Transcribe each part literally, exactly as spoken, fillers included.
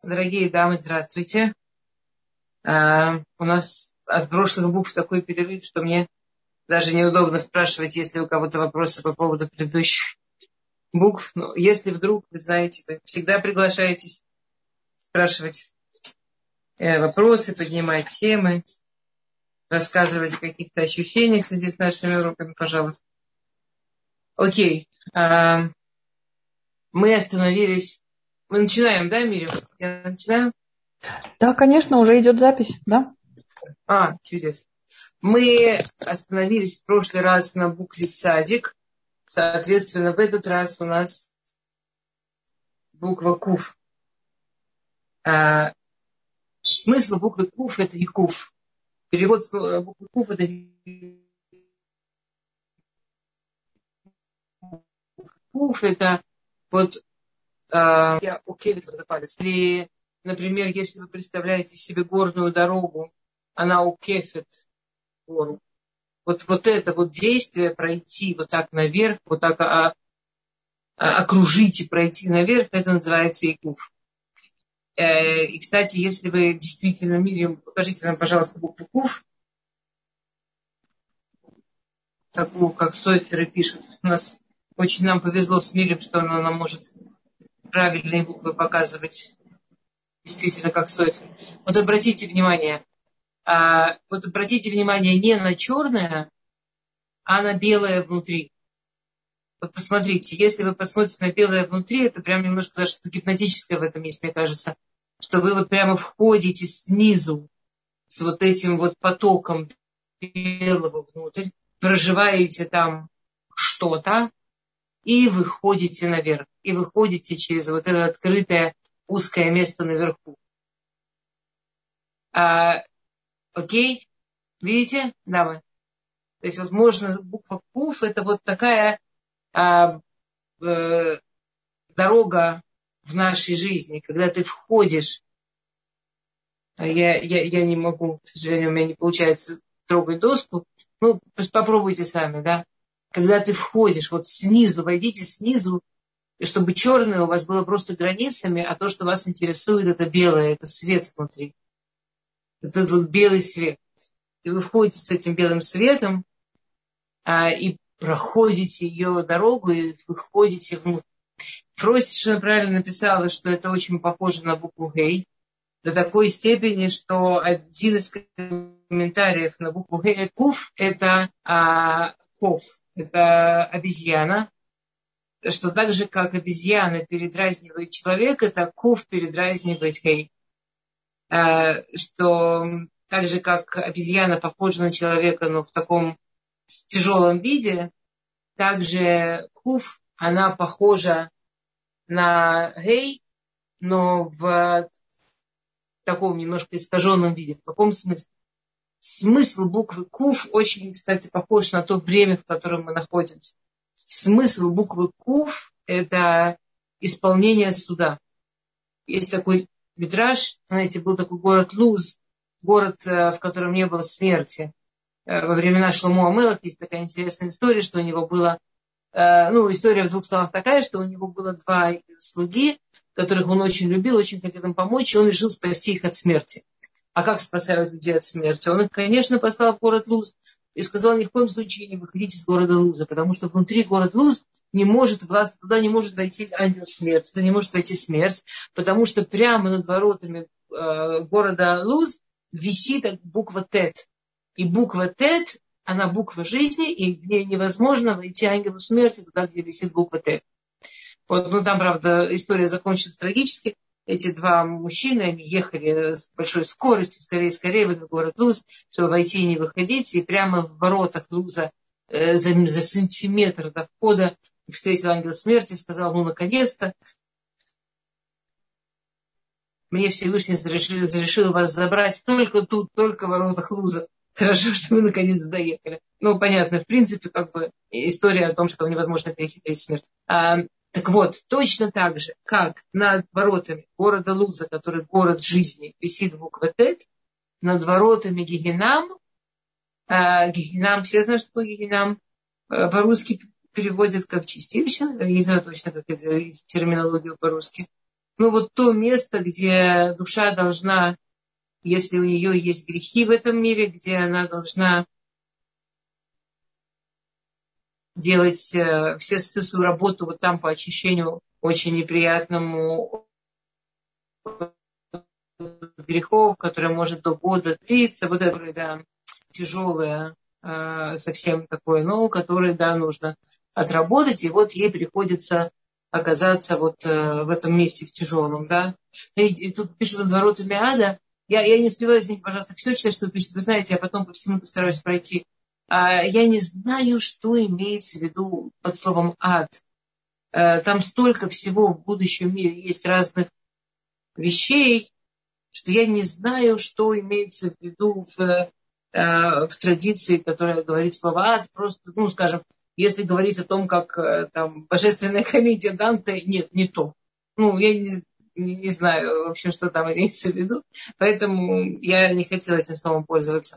Дорогие дамы, здравствуйте. А, у нас от прошлых букв такой перерыв, что мне даже неудобно спрашивать, если у кого-то вопросы по поводу предыдущих букв. Но если вдруг, вы знаете, вы всегда приглашаетесь спрашивать э, вопросы, поднимать темы, рассказывать о каких-то ощущениях в связи с нашими уроками, пожалуйста. Окей. А, мы остановились. Мы начинаем, да, Мирим? Я начинаю? Да, конечно, уже идет запись, да? А, чудесно. Мы остановились в прошлый раз на букве цадик. Соответственно, в этот раз у нас буква куф. А, смысл буквы куф – это якуф. Перевод слова буквы куф – это куф. Это вот а, я окей, вот палец. Или, например, если вы представляете себе горную дорогу, она укефет гору. Вот, вот это вот действие пройти вот так наверх, вот так а, а, окружить и пройти наверх, это называется якуф. Э, и, кстати, если вы действительно Мирим, покажите нам, пожалуйста, букву куф, такую, как Сойферы пишут. У нас очень нам повезло с Мирим, что она нам может правильные буквы показывать. Действительно, как Сойфер. Вот обратите внимание, а, вот обратите внимание не на черное, а на белое внутри. Вот посмотрите, если вы посмотрите на белое внутри, это прям немножко даже гипнотическое в этом есть, мне кажется, что вы вот прямо входите снизу с вот этим вот потоком белого внутрь, проживаете там что-то и выходите наверх. И выходите через вот это открытое узкое место наверху. А, окей? Видите, дамы? То есть вот можно, буква куф, это вот такая а, э, дорога в нашей жизни, когда ты входишь. Я, я, я не могу, к сожалению, у меня не получается трогать доску. Ну, попробуйте сами, да. Когда ты входишь, вот снизу, войдите снизу, чтобы черное у вас было просто границами, а то, что вас интересует, это белое, это свет внутри. Это вот белый свет. И вы входите с этим белым светом а, и проходите ее дорогу, и выходите внутрь. Фройд совершенно правильно написала, что это очень похоже на букву Гей. До такой степени, что один из комментариев на букву Гей, куф, это а, ков, это обезьяна. Что так же, как обезьяна передразнивает человека, так куф передразнивает Гей. А, что так же, как обезьяна похожа на человека, но в таком тяжелом виде, также куф, она похожа на Гей, но в таком немножко искаженном виде. В каком смысле? Смысл буквы куф очень, кстати, похож на то время, в котором мы находимся. Смысл буквы куф – это исполнение суда. Есть такой мидраш, знаете, был такой город Луз, город, в котором не было смерти. Во времена Шломо Амелеха есть такая интересная история, что у него было, ну, история в двух словах такая, что у него было два слуги, которых он очень любил, очень хотел им помочь, и он решил спасти их от смерти. А как спасают людей от смерти? Он их, конечно, послал в город Луз и сказал, ни в коем случае не выходите из города Луза, потому что внутри города Луз не может вас, туда не может войти ангел смерти, туда не может войти смерть, потому что прямо над воротами э, города Луз висит буква Тет. И буква Тет, она буква жизни, и в ней невозможно войти ангелу смерти туда, где висит буква Тет. Вот, ну, там, правда, история закончилась трагически. Эти два мужчины, они ехали с большой скоростью, скорее, скорее в этот город Луз, чтобы войти и не выходить. И прямо в воротах Луза э, за, за сантиметр до входа встретил ангел смерти и сказал, ну, наконец-то, мне Всевышний разрешил, разрешил вас забрать только тут, только в воротах Луза. Хорошо, что вы наконец доехали. Ну, понятно, в принципе, как бы история о том, что невозможно перехитрить смерть. А, Так вот, точно так же, как над воротами города Луза, который город жизни, висит буква Тет, над воротами Гегенам, э, Гегенам, все знают, что такое Гегенам, э, по-русски переводят как чистилище, я не знаю точно, как это терминология по-русски. Ну, вот то место, где душа должна, если у нее есть грехи в этом мире, где она должна делать э, все, всю свою работу вот там по очищению очень неприятному грехов, которые может до года длиться, вот это, да, тяжелое, э, совсем такое, но которое, да, нужно отработать, и вот ей приходится оказаться вот э, в этом месте, в тяжелом, да. И, и тут пишут над воротами ада. Я, я не успеваю, извините, пожалуйста, все читать, что пишут. Вы знаете, я потом по всему постараюсь пройти. А, я не знаю, что имеется в виду под словом ад. А, там столько всего в будущем мире есть разных вещей, что я не знаю, что имеется в виду в, э, в традиции, которая говорит слово ад. Просто, ну, скажем, если говорить о том, как э, там божественная комедия Данте, нет, не то. Ну, я не, не, не знаю вообще, что там имеется в виду. Поэтому я не хотела этим словом пользоваться.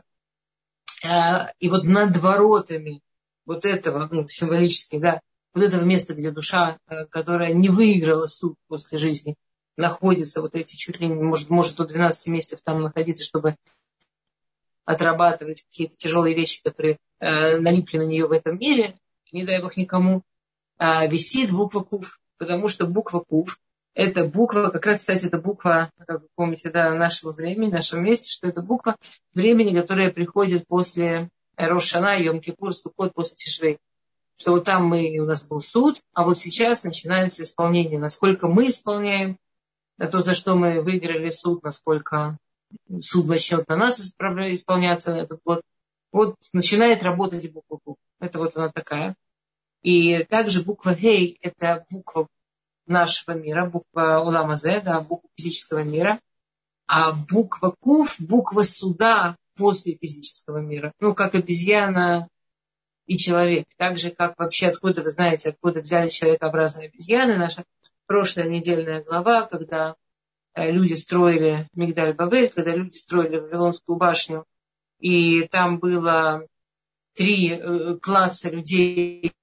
А, и вот над воротами вот этого, ну, символически, да, вот этого места, где душа, э, которая не выиграла суд после жизни, находится вот эти чуть ли не, может, может до двенадцати месяцев там находиться, чтобы отрабатывать какие-то тяжелые вещи, которые э, налипли на нее в этом мире, не дай бог никому, а, висит буква Куф, потому что буква Куф – это буква, как раз, кстати, это буква, как вы помните, да, нашего времени, нашего места, что это буква времени, которая приходит после Рош Шана, Йом-Кипур, Суккот, после Тишрей. Что вот там мы, у нас был суд, а вот сейчас начинается исполнение. Насколько мы исполняем, а то, за что мы выиграли суд, насколько суд начнет на нас исполняться на этот год. Вот начинает работать буква Куф. Это вот она такая. И также буква Хей – это буква нашего мира, буква Олам Азе, да, буква физического мира. А буква Куф – буква суда после физического мира. Ну, как обезьяна и человек. Так же, как вообще, откуда, вы знаете, откуда взяли человекообразные обезьяны. Наша прошлая недельная глава, когда люди строили Мигдаль Бавель, когда люди строили Вавилонскую башню, и там было три класса людей,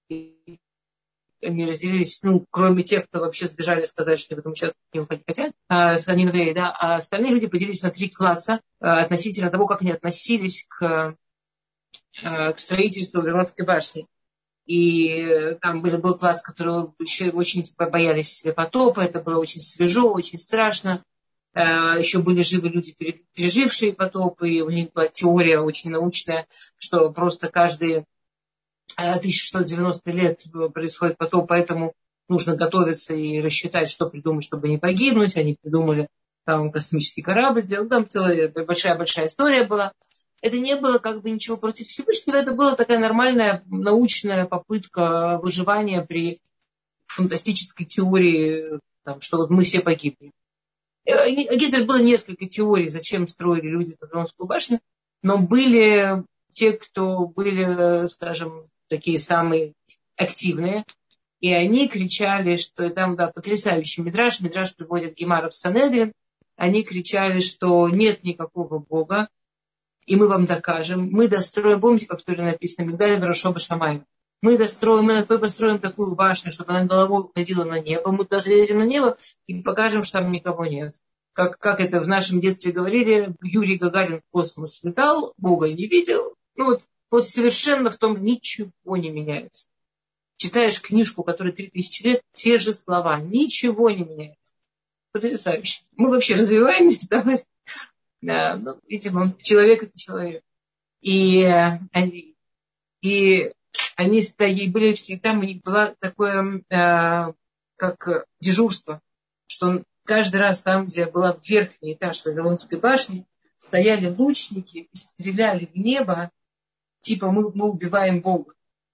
они разделились, ну, кроме тех, кто вообще сбежали сказать, что в этом участке не уходить хотят, а, да, а остальные люди поделились на три класса а, относительно того, как они относились к, а, к строительству Вавилонской башни. И там был, был класс, который еще очень боялись потопа, это было очень свежо, очень страшно. Еще были живы люди, пережившие потоп, и у них была теория очень научная, что просто каждые тысяча шестьсот девяносто лет происходит потоп, поэтому нужно готовиться и рассчитать, что придумать, чтобы не погибнуть. Они придумали там космический корабль, сделали, там целая большая-большая история была. Это не было как бы ничего против Всевышнего, это была такая нормальная научная попытка выживания при фантастической теории, там, что вот мы все погибли. У Гитлера было несколько теорий, зачем строили люди Вавилонскую башню, но были те, кто были, скажем, такие самые активные, и они кричали, что там, да, потрясающий мидраш, мидраш приводит Гемара в Санедрин, они кричали, что нет никакого Бога, и мы вам докажем, мы достроим, помните, как в Торе написано, Мигдаль Барашоба Шамаем, мы достроим, мы построим такую башню, чтобы она головой уходила на небо, мы туда залезем на небо и покажем, что там никого нет. Как, как это в нашем детстве говорили, Юрий Гагарин в космос летал, Бога не видел. Ну вот, вот совершенно в том ничего не меняется. Читаешь книжку, которой три тысячи лет, те же слова, ничего не меняется. Потрясающе. Мы вообще развиваемся, да? Да, ну, видимо, человек это человек. И они, и они стояли, были все, там у них было такое, э, как дежурство, что каждый раз там, где была верхний этаж Вавилонской башни, стояли лучники и стреляли в небо, типа мы, мы убиваем Бога.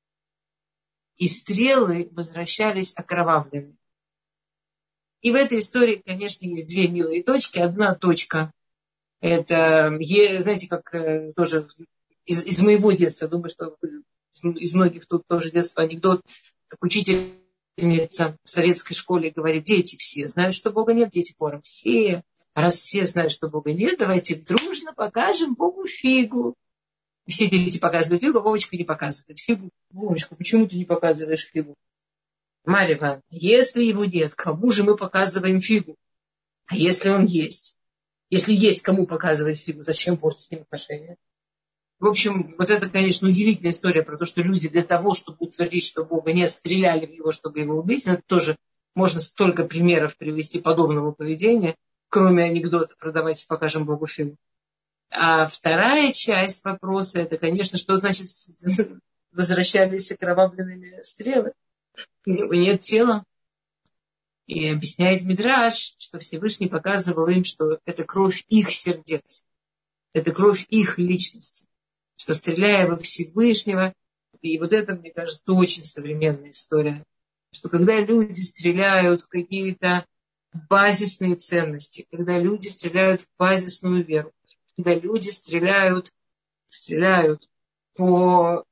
И стрелы возвращались окровавленными. И в этой истории, конечно, есть две милые точки. Одна точка, это, знаете, как тоже из, из моего детства, думаю, что из многих тут тоже детства анекдот, как учительница в советской школе говорит, дети все знают, что Бога нет, дети пором все. А раз все знают, что Бога нет, давайте дружно покажем Богу фигу. Все дети показывают фигу, а Вовочка не показывает фигу. Вовочка, почему ты не показываешь фигу? Марья Ивановна, если его нет, кому же мы показываем фигу? А если он есть? Если есть кому показывать фигу, зачем портить с ним отношения? В общем, вот это, конечно, удивительная история про то, что люди для того, чтобы утвердить, что Бога нет, стреляли в него, чтобы его убить. Это тоже можно столько примеров привести подобного поведения, кроме анекдота про «давайте покажем Богу фигу». А вторая часть вопроса, это, конечно, что значит возвращались окровавленными стрелы. У него нет тела. И объясняет Мидраш, что Всевышний показывал им, что это кровь их сердец, это кровь их личности, что стреляя во Всевышнего, и вот это, мне кажется, очень современная история, что когда люди стреляют в какие-то базисные ценности, когда люди стреляют в базисную веру, когда люди стреляют, стреляют по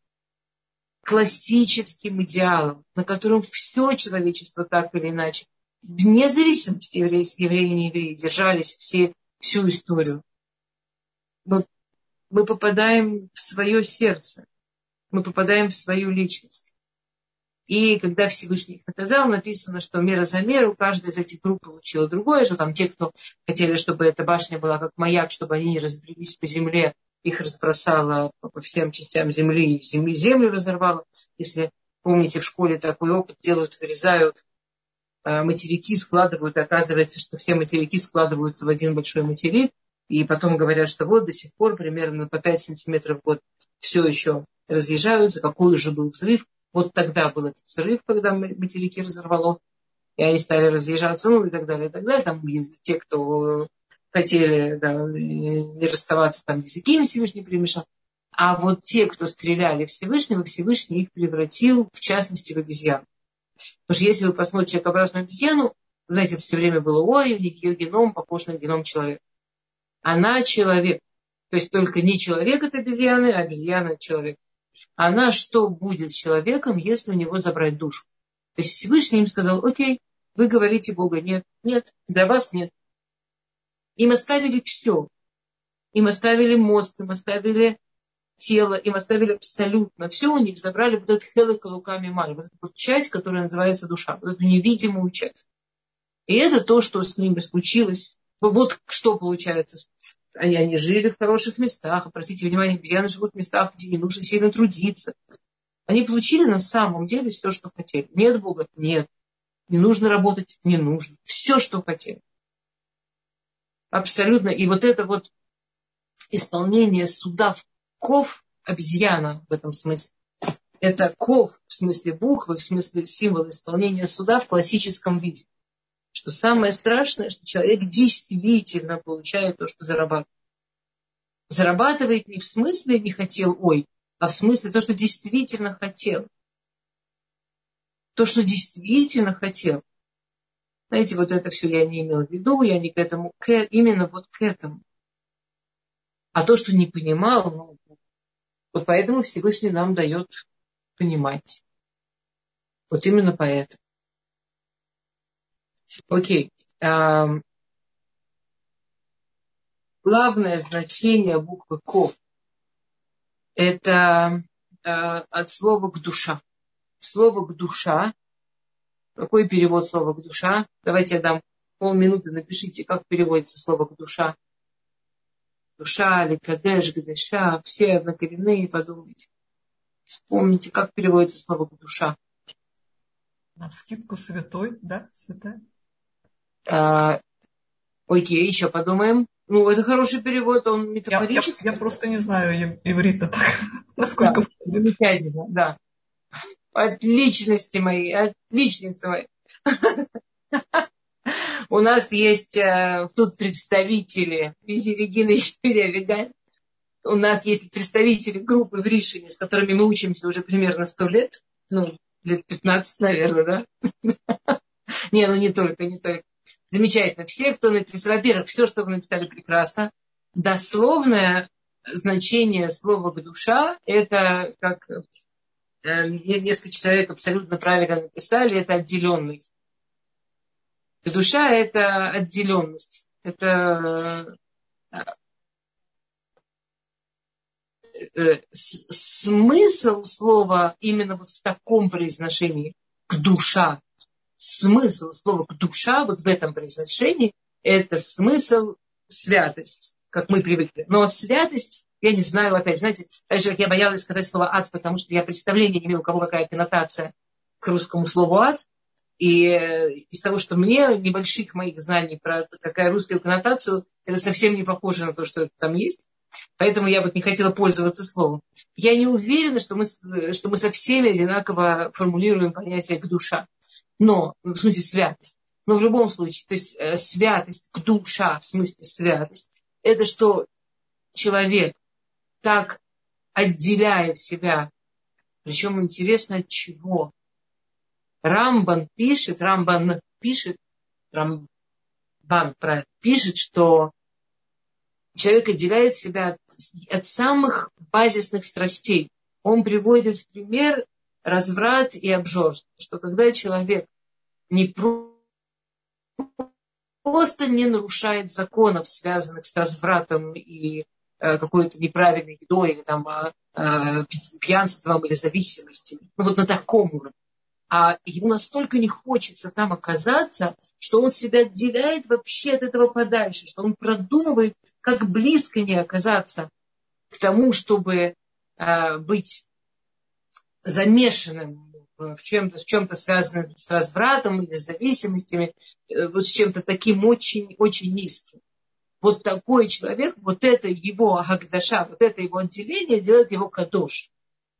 классическим идеалам, на котором все человечество так или иначе, вне зависимости, евреи и не евреи, держались все, всю историю. Но мы попадаем в свое сердце, мы попадаем в свою личность. И когда Всевышний их наказал, написано, что мера за меру, каждая из этих групп получила другое, что там те, кто хотели, чтобы эта башня была как маяк, чтобы они не разбрелись по земле, их разбросало по всем частям земли, и земли землю разорвало. Если помните, в школе такой опыт делают, вырезают материки, складывают, и оказывается, что все материки складываются в один большой материк, и потом говорят, что вот до сих пор примерно по пять сантиметров в год все еще разъезжаются, какой же был взрыв. Вот тогда был этот взрыв, когда материки разорвало, и они стали разъезжаться, ну и так далее, и так далее. Там есть те, кто хотели, да, не расставаться, там языки им Всевышний перемешал. А вот те, кто стреляли Всевышнего, Всевышний их превратил, в частности, в обезьян. Потому что если вы посмотрите человекообразную обезьяну, знаете, это все время было, ой, у них ее геном похож на геном человека. Она человек. То есть только не человек от обезьяны, а обезьяна от человека. Она что будет с человеком, если у него забрать душу? То есть Всевышний им сказал, окей, вы говорите Бога нет, нет, для вас нет. Им оставили все. Им оставили мозг, им оставили тело, им оставили абсолютно все, у них забрали вот этот хелек луками маль, вот эту вот часть, которая называется душа, вот эту невидимую часть. И это то, что с ними случилось. Вот что получается. Они, они жили в хороших местах. Обратите внимание, обезьяны живут в местах, где не нужно сильно трудиться. Они получили на самом деле все, что хотели. Нет Бога? Нет. Не нужно работать? Не нужно. Все, что хотели. Абсолютно. И вот это вот исполнение суда в ков, обезьяна в этом смысле. Это ков в смысле буквы, в смысле символа исполнения суда в классическом виде. Что самое страшное, что человек действительно получает то, что зарабатывает. Зарабатывает не в смысле не хотел, ой, а в смысле то, что действительно хотел. То, что действительно хотел. Знаете, вот это все я не имел в виду, я не к этому, к, именно вот к этому. А то, что не понимал, ну, вот поэтому Всевышний нам дает понимать. Вот именно поэтому. Окей. Okay. Главное значение буквы Ков – это э, от слова к душа. Слово к душа. Какой перевод слова к душа? Давайте я дам полминуты, напишите, как переводится слово к душа. Душа, ликадеш, гадеша, все однокоренные, подумайте. Вспомните, как переводится слово к душа. Навскидку святой, да, святая. А, окей, еще подумаем. Ну, это хороший перевод, он метафорический. Я, я, я просто не знаю иврита так, насколько... Да, замечательно, да. Отличности мои, отличницы мои. У нас есть тут представители, Визи Регина и Юлия Вигаль. У нас есть представители группы в Ришине, с которыми мы учимся уже примерно сто лет. Ну, лет пятнадцать, наверное, да? Не, ну не только, не только. Замечательно. Все, кто написал, во-первых, все, что вы написали, прекрасно. Дословное значение слова «душа» это, как несколько человек абсолютно правильно написали, это отделенность. Душа – это отделенность. Это смысл слова именно вот в таком произношении душа. Смысл слова душа вот в этом произношении – это смысл святость, как мы привыкли. Но святость, я не знаю, опять, знаете, так же, как я боялась сказать слово ад, потому что я представления не имела, у кого какая коннотация к русскому слову ад. И из того, что мне, небольших моих знаний про какая русскую коннотацию, это совсем не похоже на то, что это там есть. Поэтому я вот не хотела пользоваться словом. Я не уверена, что мы, что мы со всеми одинаково формулируем понятие к душа. Но, в смысле святость. Но в любом случае, то есть э, святость, к душа, в смысле святость, это что человек так отделяет себя. Причем интересно от чего. Рамбан пишет, Рамбан пишет, Рамбан правильно, пишет, что человек отделяет себя от, от самых базисных страстей. Он приводит в пример разврат и обжорство, что когда человек не просто не нарушает законов, связанных с развратом и э, какой-то неправильной едой, или там, э, пьянством или зависимостями, ну вот на таком уровне, а ему настолько не хочется там оказаться, что он себя отделяет вообще от этого подальше, что он продумывает, как близко не оказаться к тому, чтобы э, быть замешанным в чем-то, в чем-то связанном с развратом или с зависимостями, вот с чем-то таким очень, очень низким. Вот такой человек, вот это его агдаша, вот это его отделение делает его кадош.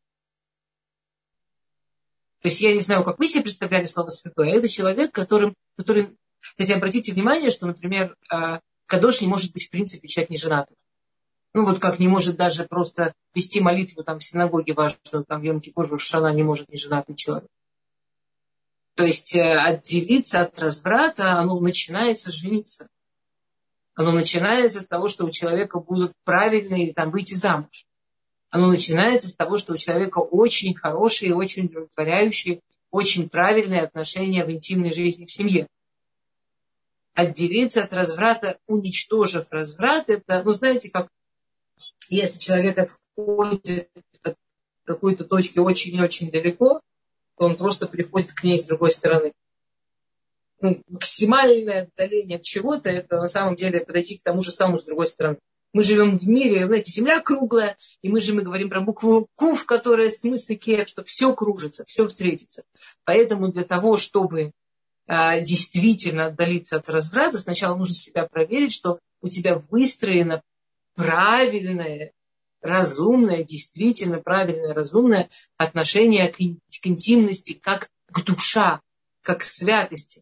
То есть я не знаю, как вы себе представляли слово святой, а это человек, которым, который, кстати, обратите внимание, что, например, кадош не может быть в принципе человек неженатый. Ну, вот как не может даже просто вести молитву там в синагоге важную, там в Йом-Кипур, Рош ха-Шана не может неженатый человек. То есть отделиться от разврата, оно начинается жениться. Оно начинается с того, что у человека будут правильные, там, выйти замуж. Оно начинается с того, что у человека очень хорошие, очень удовлетворяющие, очень правильные отношения в интимной жизни в семье. Отделиться от разврата, уничтожив разврат, это, ну, знаете, как если человек отходит от какой-то точки очень-очень далеко, то он просто приходит к ней с другой стороны. Ну, максимальное отдаление от чего-то, это на самом деле подойти к тому же самому с другой стороны. Мы живем в мире, знаете, земля круглая, и мы же мы говорим про букву Кув, которая в смысле кеф, что все кружится, все встретится. Поэтому для того, чтобы а, действительно отдалиться от разврата, сначала нужно себя проверить, что у тебя выстроено правильное, разумное, действительно правильное, разумное отношение к, к интимности, как к душа, как к святости.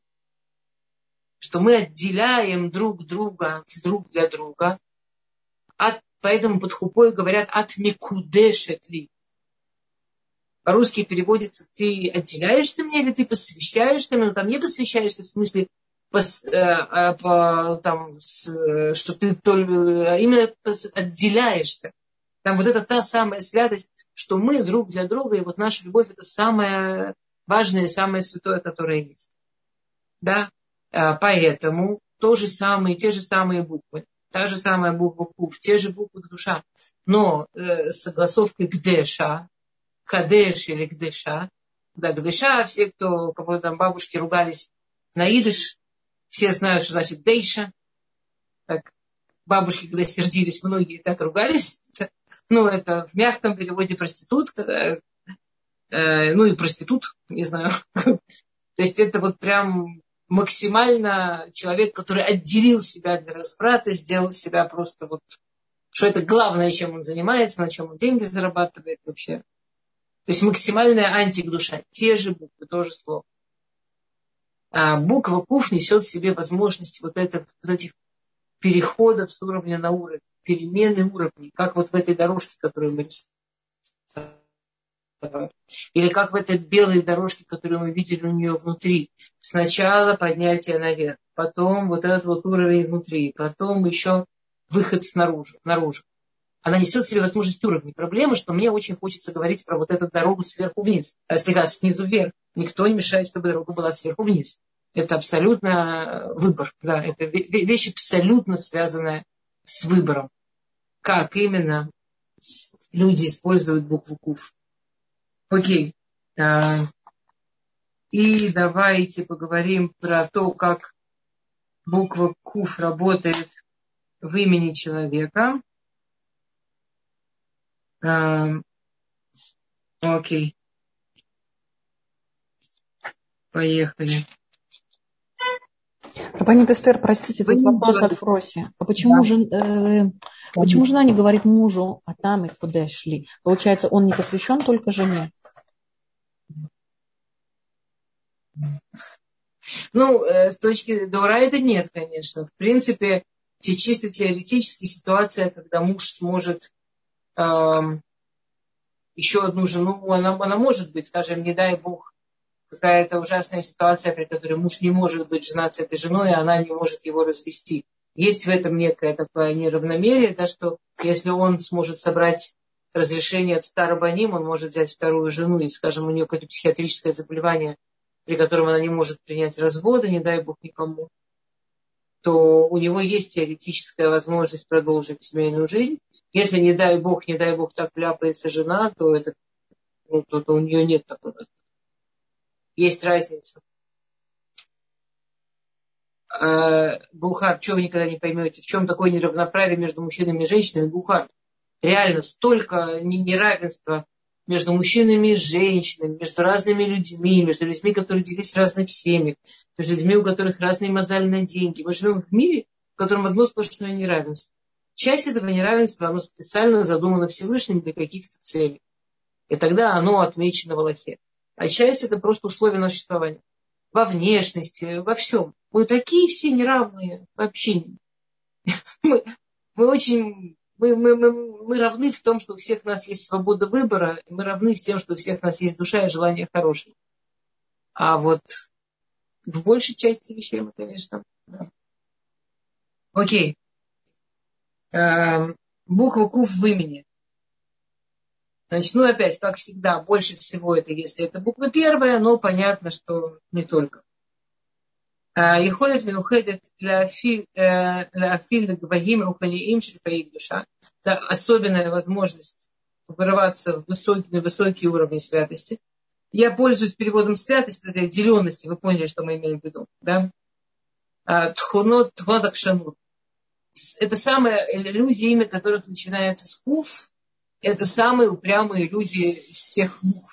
Что мы отделяем друг друга друг для друга. От, поэтому под хупой говорят от микудешетли. По-русски переводится ты отделяешься мне или ты посвящаешься мне, но там не посвящаешься в смысле Пос, э, по, там, с, что ты только, а именно отделяешься. Там вот это та самая святость, что мы друг для друга, и вот наша любовь это самое важное и самое святое, которое есть. Да? А, поэтому то же самое, те же самые буквы, та же самая буква Кув, те же буквы душа, но э, с согласовкой гдеша, кадеш или гдеша, да, гдеша, все, кто, у кого там бабушки ругались на идиш, все знают, что значит дейша. Так, бабушки, когда сердились, многие так ругались. Ну, это в мягком переводе проститутка. Да, э, ну и проститут, не знаю. То есть это вот прям максимально человек, который отделил себя для разврата, сделал себя просто вот, что это главное, чем он занимается, на чем он деньги зарабатывает вообще. То есть максимальная антидуша. Те же буквы, то же слово. А буква Куф несет в себе возможность вот, это, вот этих переходов с уровня на уровень, перемены уровней, как вот в этой дорожке, которую мы рисовали, или как в этой белой дорожке, которую мы видели у нее внутри. Сначала поднятие наверх, потом вот этот вот уровень внутри, потом еще выход снаружи, наружу. Она несет в себе возможность уровней. Проблема, что мне очень хочется говорить про вот эту дорогу сверху вниз, а слегка снизу вверх. Никто не мешает, чтобы дорога была сверху вниз. Это абсолютно выбор. Да, это вещь абсолютно связанная с выбором. Как именно люди используют букву Куф. Окей. И давайте поговорим про то, как буква Куф работает в имени человека. А, окей. Поехали. Рабанит Эстер, простите, Вы тут не вопрос от говорите. Фроси. А почему, Да. жен, э, почему жена не говорит мужу, а там их подошли? Получается, он не посвящен только жене? Ну, э, с точки Дора это нет, конечно. В принципе, те, чисто теоретически ситуация, когда муж сможет э, еще одну жену, она, она может быть, скажем, не дай бог, какая-то ужасная ситуация, при которой муж не может быть женат с этой женой, и она не может его развести. Есть в этом некое такое неравномерие, да, что если он сможет собрать разрешение от старобаним, он может взять вторую жену, и, скажем, у нее какое-то психиатрическое заболевание, при котором она не может принять развода, не дай бог никому, то у него есть теоретическая возможность продолжить семейную жизнь. Если, не дай бог, не дай бог, так вляпается жена, то, это, ну, то, то у нее нет такой возможности. Есть разница. Бухар, что вы никогда не поймете, в чем такое неравноправие между мужчинами и женщинами? Бухар, реально столько неравенства между мужчинами и женщинами, между разными людьми, между людьми, которые делись в разных семьях, между людьми, у которых разные мозали на деньги. Мы живем в мире, в котором одно сплошное неравенство. Часть этого неравенства, оно специально задумано Всевышним для каких-то целей. И тогда оно отмечено в Аллахе. А часть это просто условия нашего существования. Во внешности, во всем. Мы такие все неравные вообще. Мы, мы очень... Мы, мы, мы, мы равны в том, что у всех нас есть свобода выбора, и мы равны в тем, что у всех нас есть душа и желание хорошего. А вот в большей части вещей мы, конечно, да. Окей. Э, буква Куф в имени. Значит, ну опять, как всегда, больше всего это, если это буква первая, но понятно, что не только. יכולת מיוחדת להפעיל, להפעיל לגבהים רוחניים של חיי душа. Это особенная возможность вырываться в высокие, на высокие уровни святости. Я пользуюсь переводом святость, это отделенности, вы поняли, что мы имеем в виду. Да? Тхунот, тхунот акшанут. Это самые люди, имя которых начинается с куф, это самые упрямые люди из всех букв.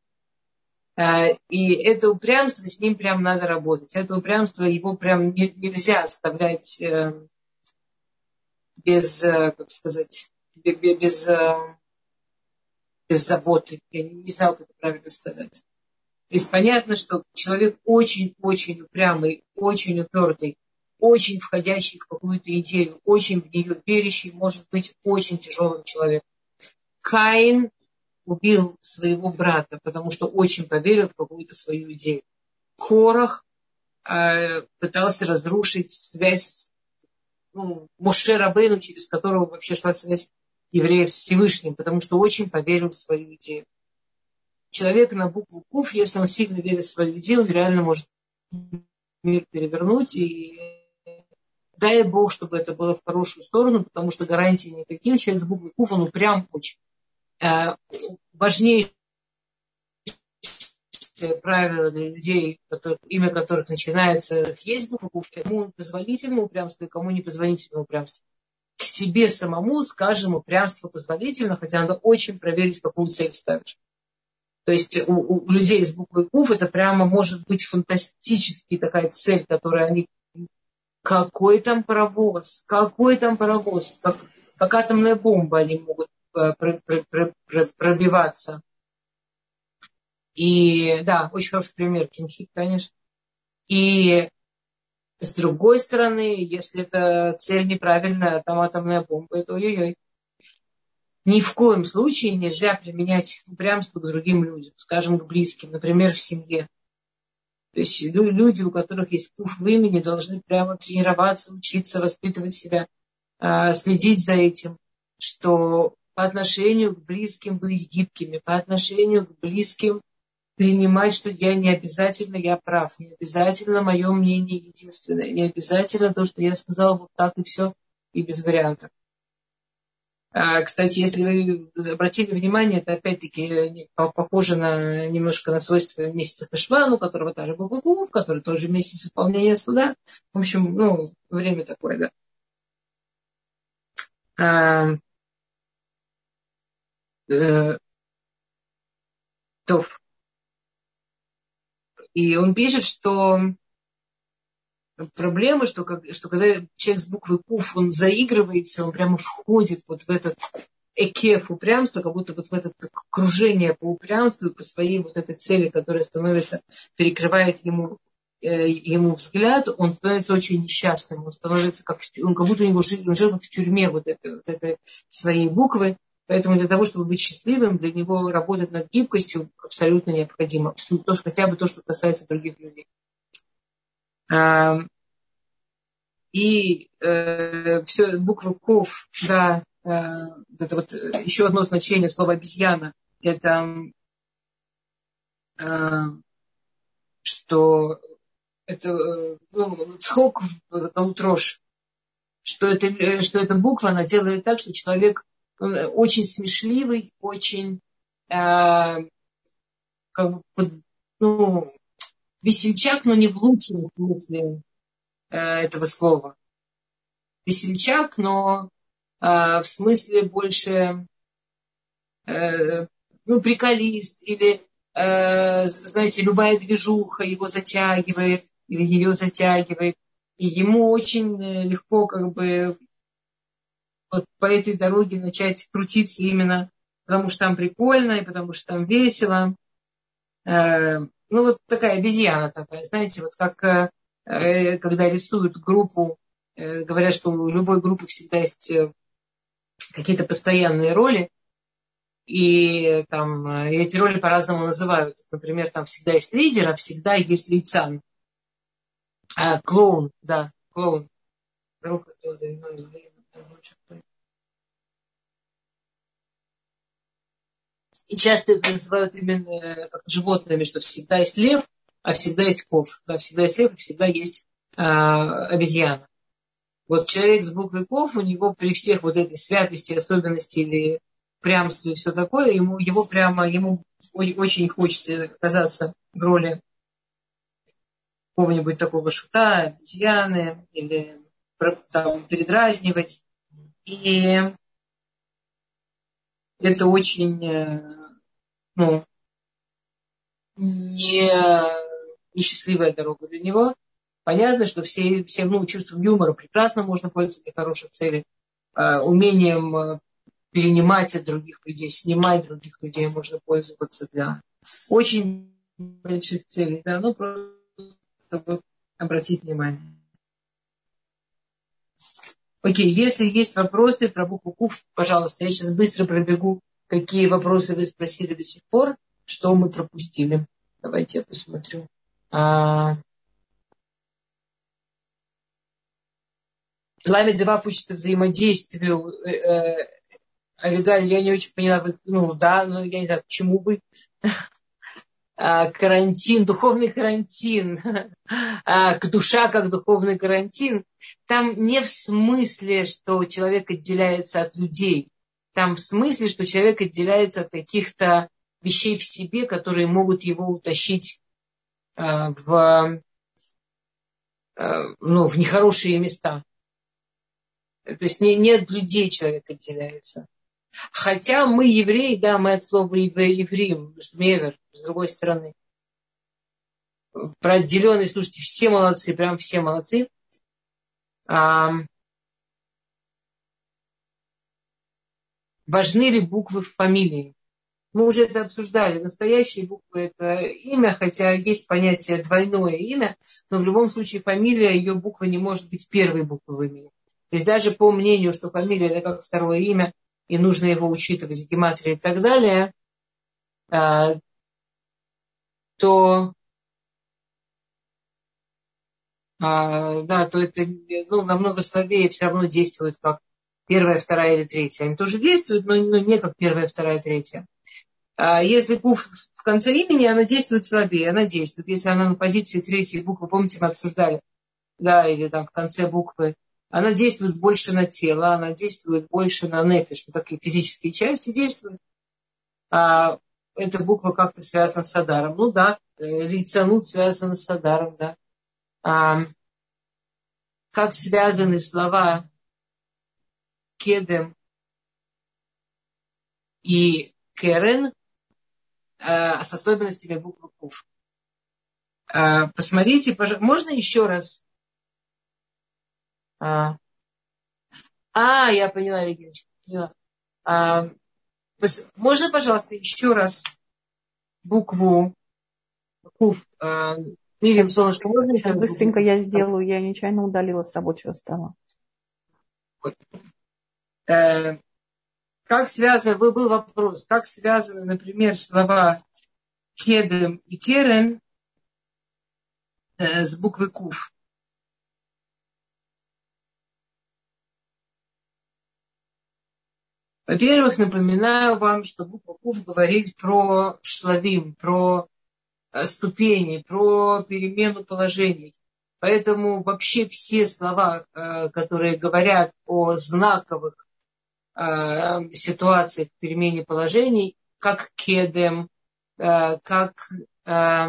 И это упрямство, с ним прям надо работать. Это упрямство, его прям нельзя оставлять без, как сказать, без, без заботы. Я не знаю, как это правильно сказать. То есть понятно, что человек очень-очень упрямый, очень упертый, очень входящий в какую-то идею, очень в нее верящий, может быть очень тяжелым человеком. Каин убил своего брата, потому что очень поверил в какую-то свою идею. Корах э, пытался разрушить связь ну, Моше Рабейну, через которого вообще шла связь евреев с Всевышним, потому что очень поверил в свою идею. Человек на букву Куф, если он сильно верит в свою идею, он реально может мир перевернуть. И дай Бог, чтобы это было в хорошую сторону, потому что гарантий никаких. Человек с буквой Куф, он упрям очень. Важнейшее правило для людей, которые, имя которых начинается, есть буква Куф, кому позволительно упрямство и кому не позволительно упрямство. К себе самому, скажем, упрямство позволительно, хотя надо очень проверить, какую цель ставишь. То есть у, у людей с буквой Куф это прямо может быть фантастически такая цель, которая они... Какой там паровоз? Какой там паровоз? Как, как атомная бомба они могут пробиваться. И да, очень хороший пример Кинхит, конечно. И с другой стороны, если это цель неправильная, там атомная бомба, это ой-ой-ой. Ни в коем случае нельзя применять упрямство к другим людям, скажем, к близким, например, в семье. То есть люди, у которых есть куф в имени, должны прямо тренироваться, учиться, воспитывать себя, следить за этим, что по отношению к близким быть гибкими, по отношению к близким принимать, что я не обязательно я прав, не обязательно мое мнение единственное, не обязательно то, что я сказала вот так и все, и без вариантов. Кстати, если вы обратили внимание, это опять-таки похоже на, немножко на свойства месяца Хешван, у которого тоже был Кув, который тоже месяц выполнения суда. В общем, ну, время такое, да. А, э, то. И он пишет, что проблема, что, как, что когда человек с буквы Куф, он заигрывается, он прямо входит вот в этот экеф упрямства, как будто вот в это окружение по упрямству и по своей вот этой цели, которая становится, перекрывает ему, э, ему взгляд, он становится очень несчастным, он становится как, он, как будто у него жил, он жил в тюрьме вот этой, вот этой своей буквы. Поэтому для того, чтобы быть счастливым, для него работать над гибкостью абсолютно необходимо. Абсолютно, хотя бы то, что касается других людей. А, и э, все, буква Ков, да, э, это вот еще одно значение слова обезьяна, это э, что это ну, схок гаутрош, что это, что эта буква, она делает так, что человек очень смешливый, очень э, как бы, ну, весельчак, но не в лучшем смысле э, этого слова. Весельчак, но э, в смысле больше э, ну, приколист или, э, знаете, любая движуха его затягивает или ее затягивает. И ему очень легко как бы вот по этой дороге начать крутиться именно потому, что там прикольно и потому, что там весело. Э, ну, вот такая обезьяна такая, знаете, вот как э, когда рисуют группу, э, говорят, что у любой группы всегда есть какие-то постоянные роли, и там и эти роли по-разному называют. Например, там всегда есть лидер, а всегда есть лейцан. А, клоун, да, клоун. И часто их называют именно как животными, что всегда есть лев, а всегда есть ков. Да, всегда есть лев, и всегда есть а, обезьяна. Вот человек с буквой ков, у него при всех вот этой святости, особенности или прямстве и все такое, ему, его прямо, ему очень хочется оказаться в роли какого-нибудь такого шута, обезьяны, или там, передразнивать. И это очень, ну, не, несчастливая дорога для него. Понятно, что все, все ну, чувством юмора прекрасно можно пользоваться для хороших целей. Умением перенимать от других людей, снимать других людей можно пользоваться для очень больших целей. Да? Ну, просто вот обратить внимание. Окей, если есть вопросы про букву Куф, пожалуйста, я сейчас быстро пробегу, какие вопросы вы спросили до сих пор, что мы пропустили. Давайте я посмотрю. А... Ламед Девав учится взаимодействию. Э, Авигаль, я не очень поняла, вы, ну да, но я не знаю, почему вы. Карантин, духовный карантин, к душа как духовный карантин, там не в смысле, что человек отделяется от людей, там в смысле, что человек отделяется от каких-то вещей в себе, которые могут его утащить в, ну, в нехорошие места. То есть не, не от людей человек отделяется. Хотя мы евреи, да, мы от слова евреим, мевер, с другой стороны. Про отделенные, слушайте, все молодцы, прям все молодцы. А, важны ли буквы в фамилии? Мы уже это обсуждали. Настоящие буквы – это имя, хотя есть понятие двойное имя, но в любом случае фамилия, ее буква не может быть первой буквой в имени. То есть даже по мнению, что фамилия – это как второе имя, и нужно его учитывать, гематрия и так далее, а, то, а, да, то это ну, намного слабее все равно действует как первая, вторая или третья. Они тоже действуют, но, но не как первая, вторая, третья. А если куф в конце имени, она действует слабее, она действует. Если она на позиции третьей буквы, помните, мы обсуждали, да, или там в конце буквы она действует больше на тело, она действует больше на нефиш, на такие физические части действует. А эта буква как-то связана с Адаром. Ну да, лицанут связана с Адаром, да. А, как связаны слова кедем и керен а, с особенностями буквы куф. А, посмотрите, пожалуйста, можно еще раз? А, а я поняла, Региночка, поняла. А, пос, можно, пожалуйста, еще раз букву куф? А, Мирим, солнышко, можно? Сейчас быстренько я сделаю. Я нечаянно удалила с рабочего стола. Э, как связано, был вопрос, как связаны, например, слова кедем и керен э, с буквой куф? Во-первых, напоминаю вам, что буква куф говорит про шлавим, про э, ступени, про перемену положений. Поэтому вообще все слова, э, которые говорят о знаковых э, ситуациях в перемене положений, как кедем, э, как э,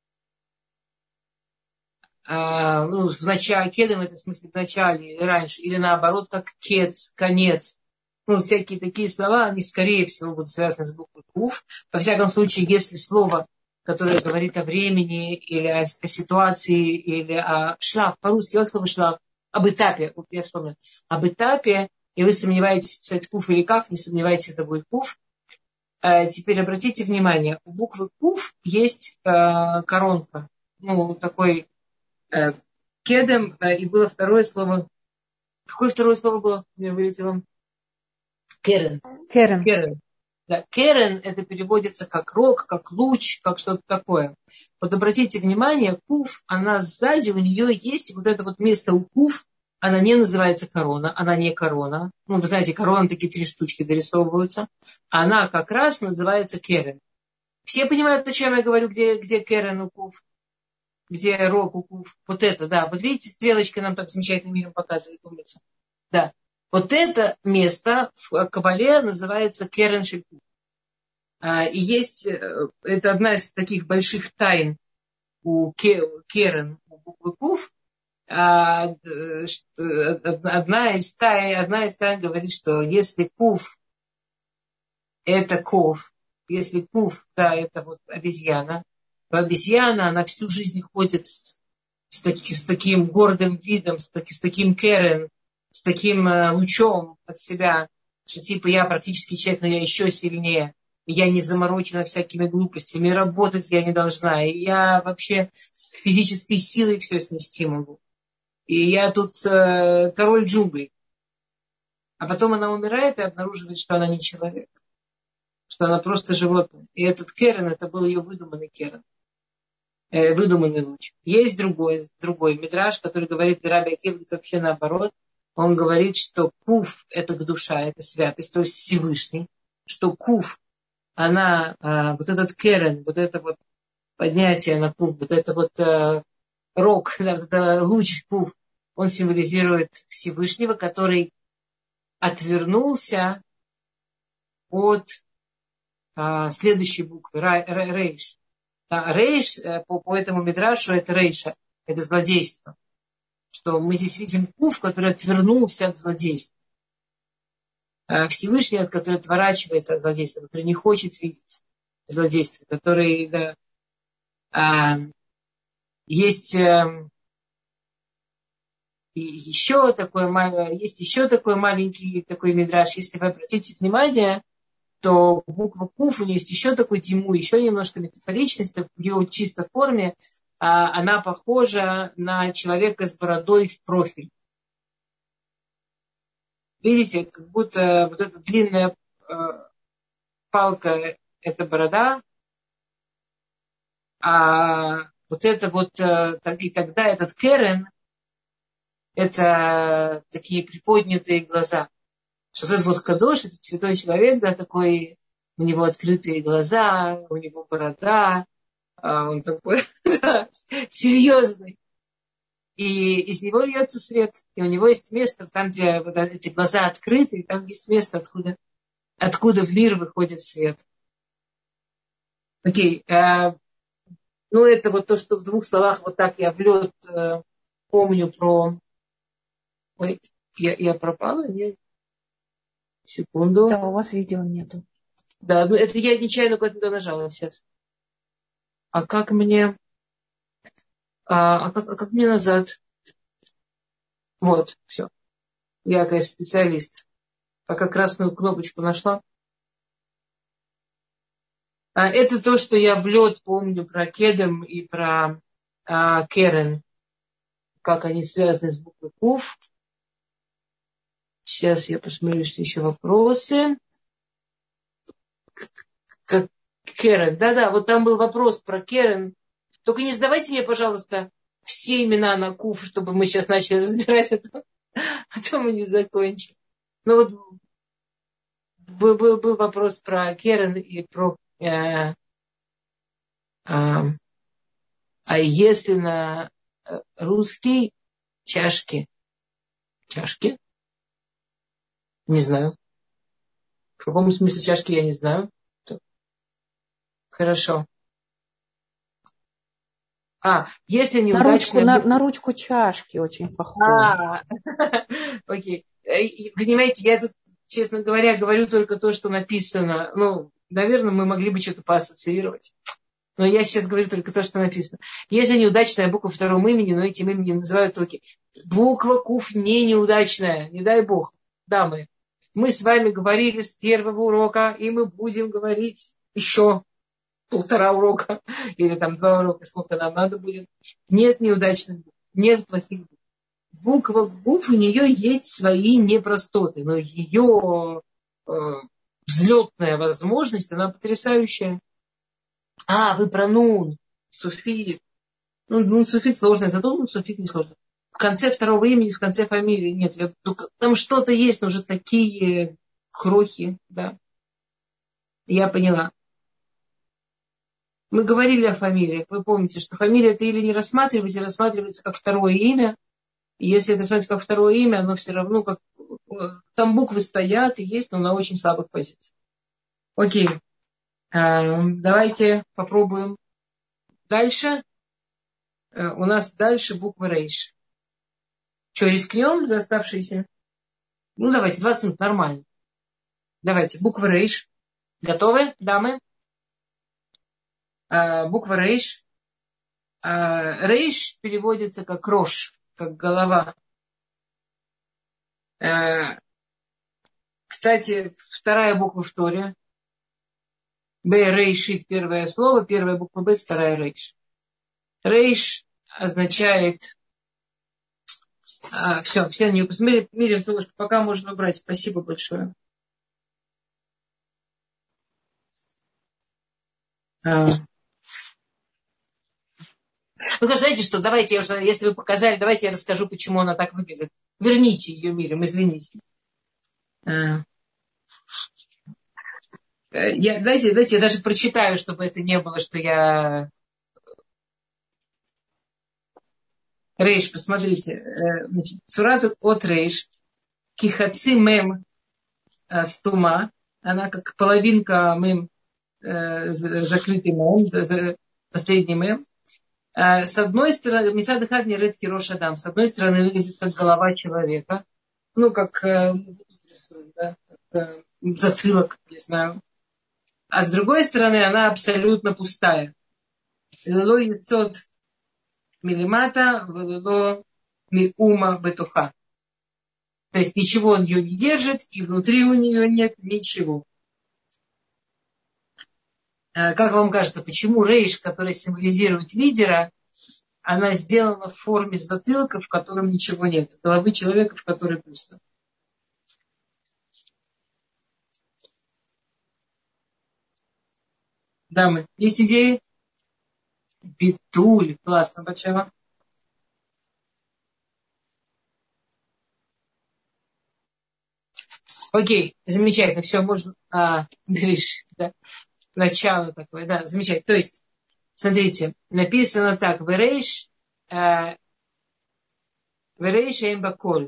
э, ну, в начале, кедем это в смысле в начале или раньше, или наоборот, как кец, конец. Ну, всякие такие слова, они скорее всего будут связаны с буквой куф. Во всяком случае, если слово, которое говорит о времени, или о, о ситуации, или о шлаф, по-русски, как слово шлаф, об этапе, вот я вспомнила, об этапе, и вы сомневаетесь, писать куф или как, не сомневайтесь, это будет куф. А теперь обратите внимание, у буквы куф есть э, коронка, ну, такой э, кедем, э, и было второе слово. Какое второе слово было? Мне вылетело. Керен. Керен. Керен. Да. Керен это переводится как рог, как луч, как что-то такое. Вот обратите внимание, куф, она сзади, у нее есть вот это вот место у куф, она не называется корона, она не корона. Ну, вы знаете, корона такие три штучки дорисовываются. Она как раз называется керен. Все понимают, о чем я говорю, где, где керен у куф, где рог у куф. Вот это, да. Вот видите, стрелочка нам так замечательным миром показывает, умница. Да. Вот это место в Кабале называется керен шелькуф. И есть, это одна из таких больших тайн у керен, у буквы куф. Одна из тайн, одна из тайн говорит, что если куф это ков, если куф, да, это вот обезьяна, то обезьяна, она всю жизнь ходит с, с, таки, с таким гордым видом, с, таки, с таким керен, с таким э, лучом от себя, что типа я практически человек, но я еще сильнее. Я не заморочена всякими глупостями, работать я не должна. И я вообще с физической силой все снести могу. И я тут э, король джунглей. А потом она умирает и обнаруживает, что она не человек. Что она просто животное. И этот керен, это был ее выдуманный керен. Э, выдуманный луч. Есть другой, другой мидраш, который говорит, Раби Акива вообще наоборот. Он говорит, что куф это душа, это святость, то есть Всевышний. Что куф, она, э, вот этот керен, вот это вот поднятие на куф, вот это вот э, рог, да, вот это луч куф, он символизирует Всевышнего, который отвернулся от а, следующей буквы, рейш. А, рейш, по, по этому мидрашу, это рейша, это злодейство. Что мы здесь видим куф, который отвернулся от злодейства. А, Всевышний, который отворачивается от злодейства, который не хочет видеть злодейство, который, да, а, есть... И еще такой, есть еще такой маленький такой мидраш. Если вы обратите внимание, то буква куф, у нее есть еще такой тиму, еще немножко метафоричность, в ее чистой форме. Она похожа на человека с бородой в профиль. Видите, как будто вот эта длинная палка – это борода, а вот это вот, и тогда этот керен – это такие приподнятые глаза. Что это вот Кадош, это святой человек, да, такой, у него открытые глаза, у него борода, он такой да, серьезный. и из него льется свет. И у него есть место, там, где вот эти глаза открыты, и там есть место, откуда, откуда в мир выходит свет. Окей. Э, ну, это вот то, что в двух словах вот так я в лед э, помню про... Ой, я, я пропала? Нет. Секунду. Да, у вас видео нету. Да, ну это я нечаянно куда-то нажала сейчас. А как мне... А, а, как, а как мне назад? Вот, все. Я, конечно, специалист. Пока красную кнопочку нашла. А, это то, что я в лед помню про Кедем и про а, Керен. Как они связаны с буквой Кув. Сейчас я посмотрю, что еще вопросы. Как Керен. Да-да, вот там был вопрос про Керен. Только не задавайте мне, пожалуйста, все имена на Кув, чтобы мы сейчас начали разбирать это. А то мы не закончим. Ну вот был, был, был вопрос про Керен и про... Э, э, а если на русский чашки? Чашки? Не знаю. В каком смысле чашки, я не знаю. Хорошо. А, если На ручку, неудачная... на, на ручку чашки очень похоже. А, окей. Понимаете, я тут, честно говоря, говорю только то, что написано. Ну, наверное, мы могли бы что-то поассоциировать. Но я сейчас говорю только то, что написано. Если неудачная буква в втором имени, но этим именем называют только буква Куф не неудачная, не дай бог. Дамы, мы с вами говорили с первого урока, и мы будем говорить еще полтора урока, или там два урока, сколько нам надо будет. Нет неудачных букв, нет плохих букв. Буква букв, у нее есть свои непростоты, но ее э, взлетная возможность, она потрясающая. А, вы про нун, суффит. Ну, нун, суффит сложный, зато нун, суффит не сложный. В конце второго имени, в конце фамилии нет. Там что-то есть, но уже такие крохи, да. Я поняла. Мы говорили о фамилиях. Вы помните, что фамилия это или не рассматривается, или рассматривается как второе имя. И если это рассматривается как второе имя, оно все равно как... Там буквы стоят и есть, но на очень слабых позициях. Окей. Давайте попробуем. Дальше. У нас дальше буква Рейш. Что, рискнем за оставшиеся? Ну, давайте, двадцать минут, нормально. Давайте, буква Рейш. Готовы, дамы? А, буква Рейш. А, Рейш переводится как рош, как голова. А, кстати, вторая буква в Торе. Б, Рейшит, первое слово, первая буква Б, вторая Рейш. Рейш означает... А, все, все на нее посмотрели. Мирим, солнышко, пока можно убрать. Спасибо большое. А. Ну, знаете что, давайте, я уже, если вы показали, давайте я расскажу, почему она так выглядит. Верните ее, Мирим, извините. А. Я, дайте, дайте, я даже прочитаю, чтобы это не было, что я... Рейш, посмотрите. Значит, Цурат от Рейш. Кихаци мем стума. Она как половинка мем, закрытый мем, последний мем. С одной стороны, Мицад Эхад неред кирош адам. С одной стороны, выглядит как голова человека. Ну, как, да, как затылок, не знаю. А с другой стороны, она абсолютно пустая. Лило яцот милимата, лило миума бетуха. То есть ничего он ее не держит, и внутри у нее нет ничего. Как вам кажется, почему рейш, который символизирует лидера, она сделана в форме затылка, в котором ничего нет, головы человека, в которой пусто? Дамы, есть идеи? Битуль. Классно, Батшева. Окей, замечательно. Все, можно... А, дальше, да. Начало такое, да, замечательно. То есть, смотрите, написано так, Верейш, э, Верейша им баколь.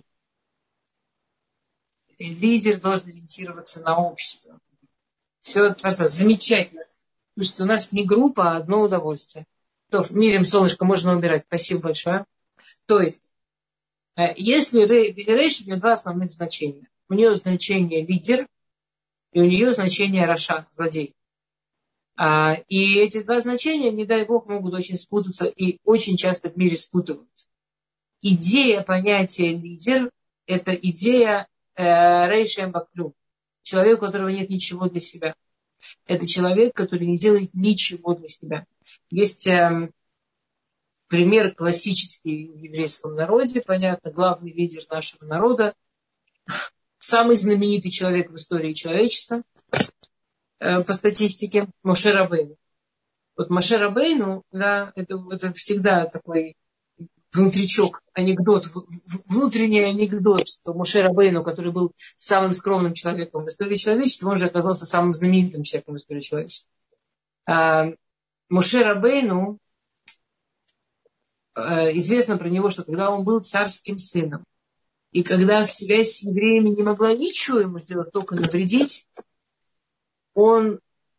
Лидер должен ориентироваться на общество. Все Творца. Замечательно. Потому что у нас не группа, а одно удовольствие. То, Мирим, солнышко, можно убирать. Спасибо большое. То есть, если Рейш, у нее два основных значения. У нее значение лидер, и у нее значение Раша, злодей. И эти два значения, не дай бог, могут очень спутаться и очень часто в мире спутываются. Идея понятия лидер – это идея Рейш Эмбаклю. Человек, у которого нет ничего для себя. Это человек, который не делает ничего для себя. Есть э, пример классический в еврейском народе, понятно, главный лидер нашего народа, самый знаменитый человек в истории человечества, э, по статистике, Моше Рабейну. Вот Моше Рабейну, да, это, это всегда такой внутричок, анекдот, внутренний анекдот, что Моше Рабейну, который был самым скромным человеком в истории человечества, он же оказался самым знаменитым человеком в истории человечества. А, Моше Рабейну, известно про него, что когда он был царским сыном, и когда связь с евреями не могла ничего ему сделать, только навредить, он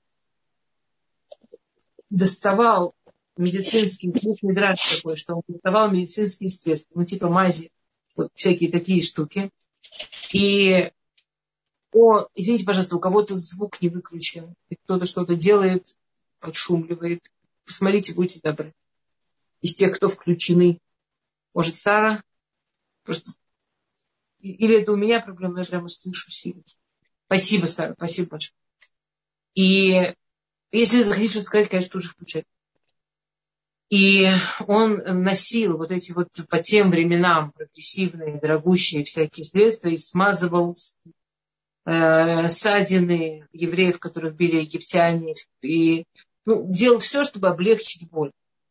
доставал медицинский, мидраш такой, что он доставал медицинские средства, ну типа мази, вот всякие такие штуки. И, о, извините, пожалуйста, у кого-то звук не выключен, и кто-то что-то делает, подшумливает. Посмотрите, будьте добры. Из тех, кто включены. Может, Сара? Просто... Или это у меня проблема, я прямо слышу сильно. Спасибо, Сара, спасибо большое. И если захотите что-то сказать, конечно, тоже включать. И он носил вот эти вот по тем временам прогрессивные, дорогущие всякие средства и смазывал э, ссадины евреев, которых били египтяне, и ну, делал все, чтобы облегчить боль.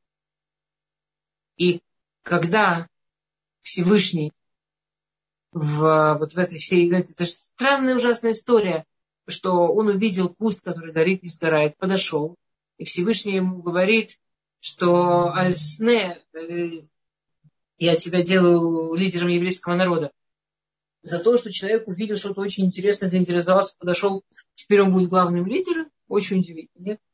И когда Всевышний в, вот в этой всей... Это же странная ужасная история, что он увидел куст, который горит и сгорает, подошел, и Всевышний ему говорит, что Альсне, я тебя делаю лидером еврейского народа. За то, что человек увидел что-то очень интересное, заинтересовался, подошел, теперь он будет главным лидером. Очень удивительно, нет?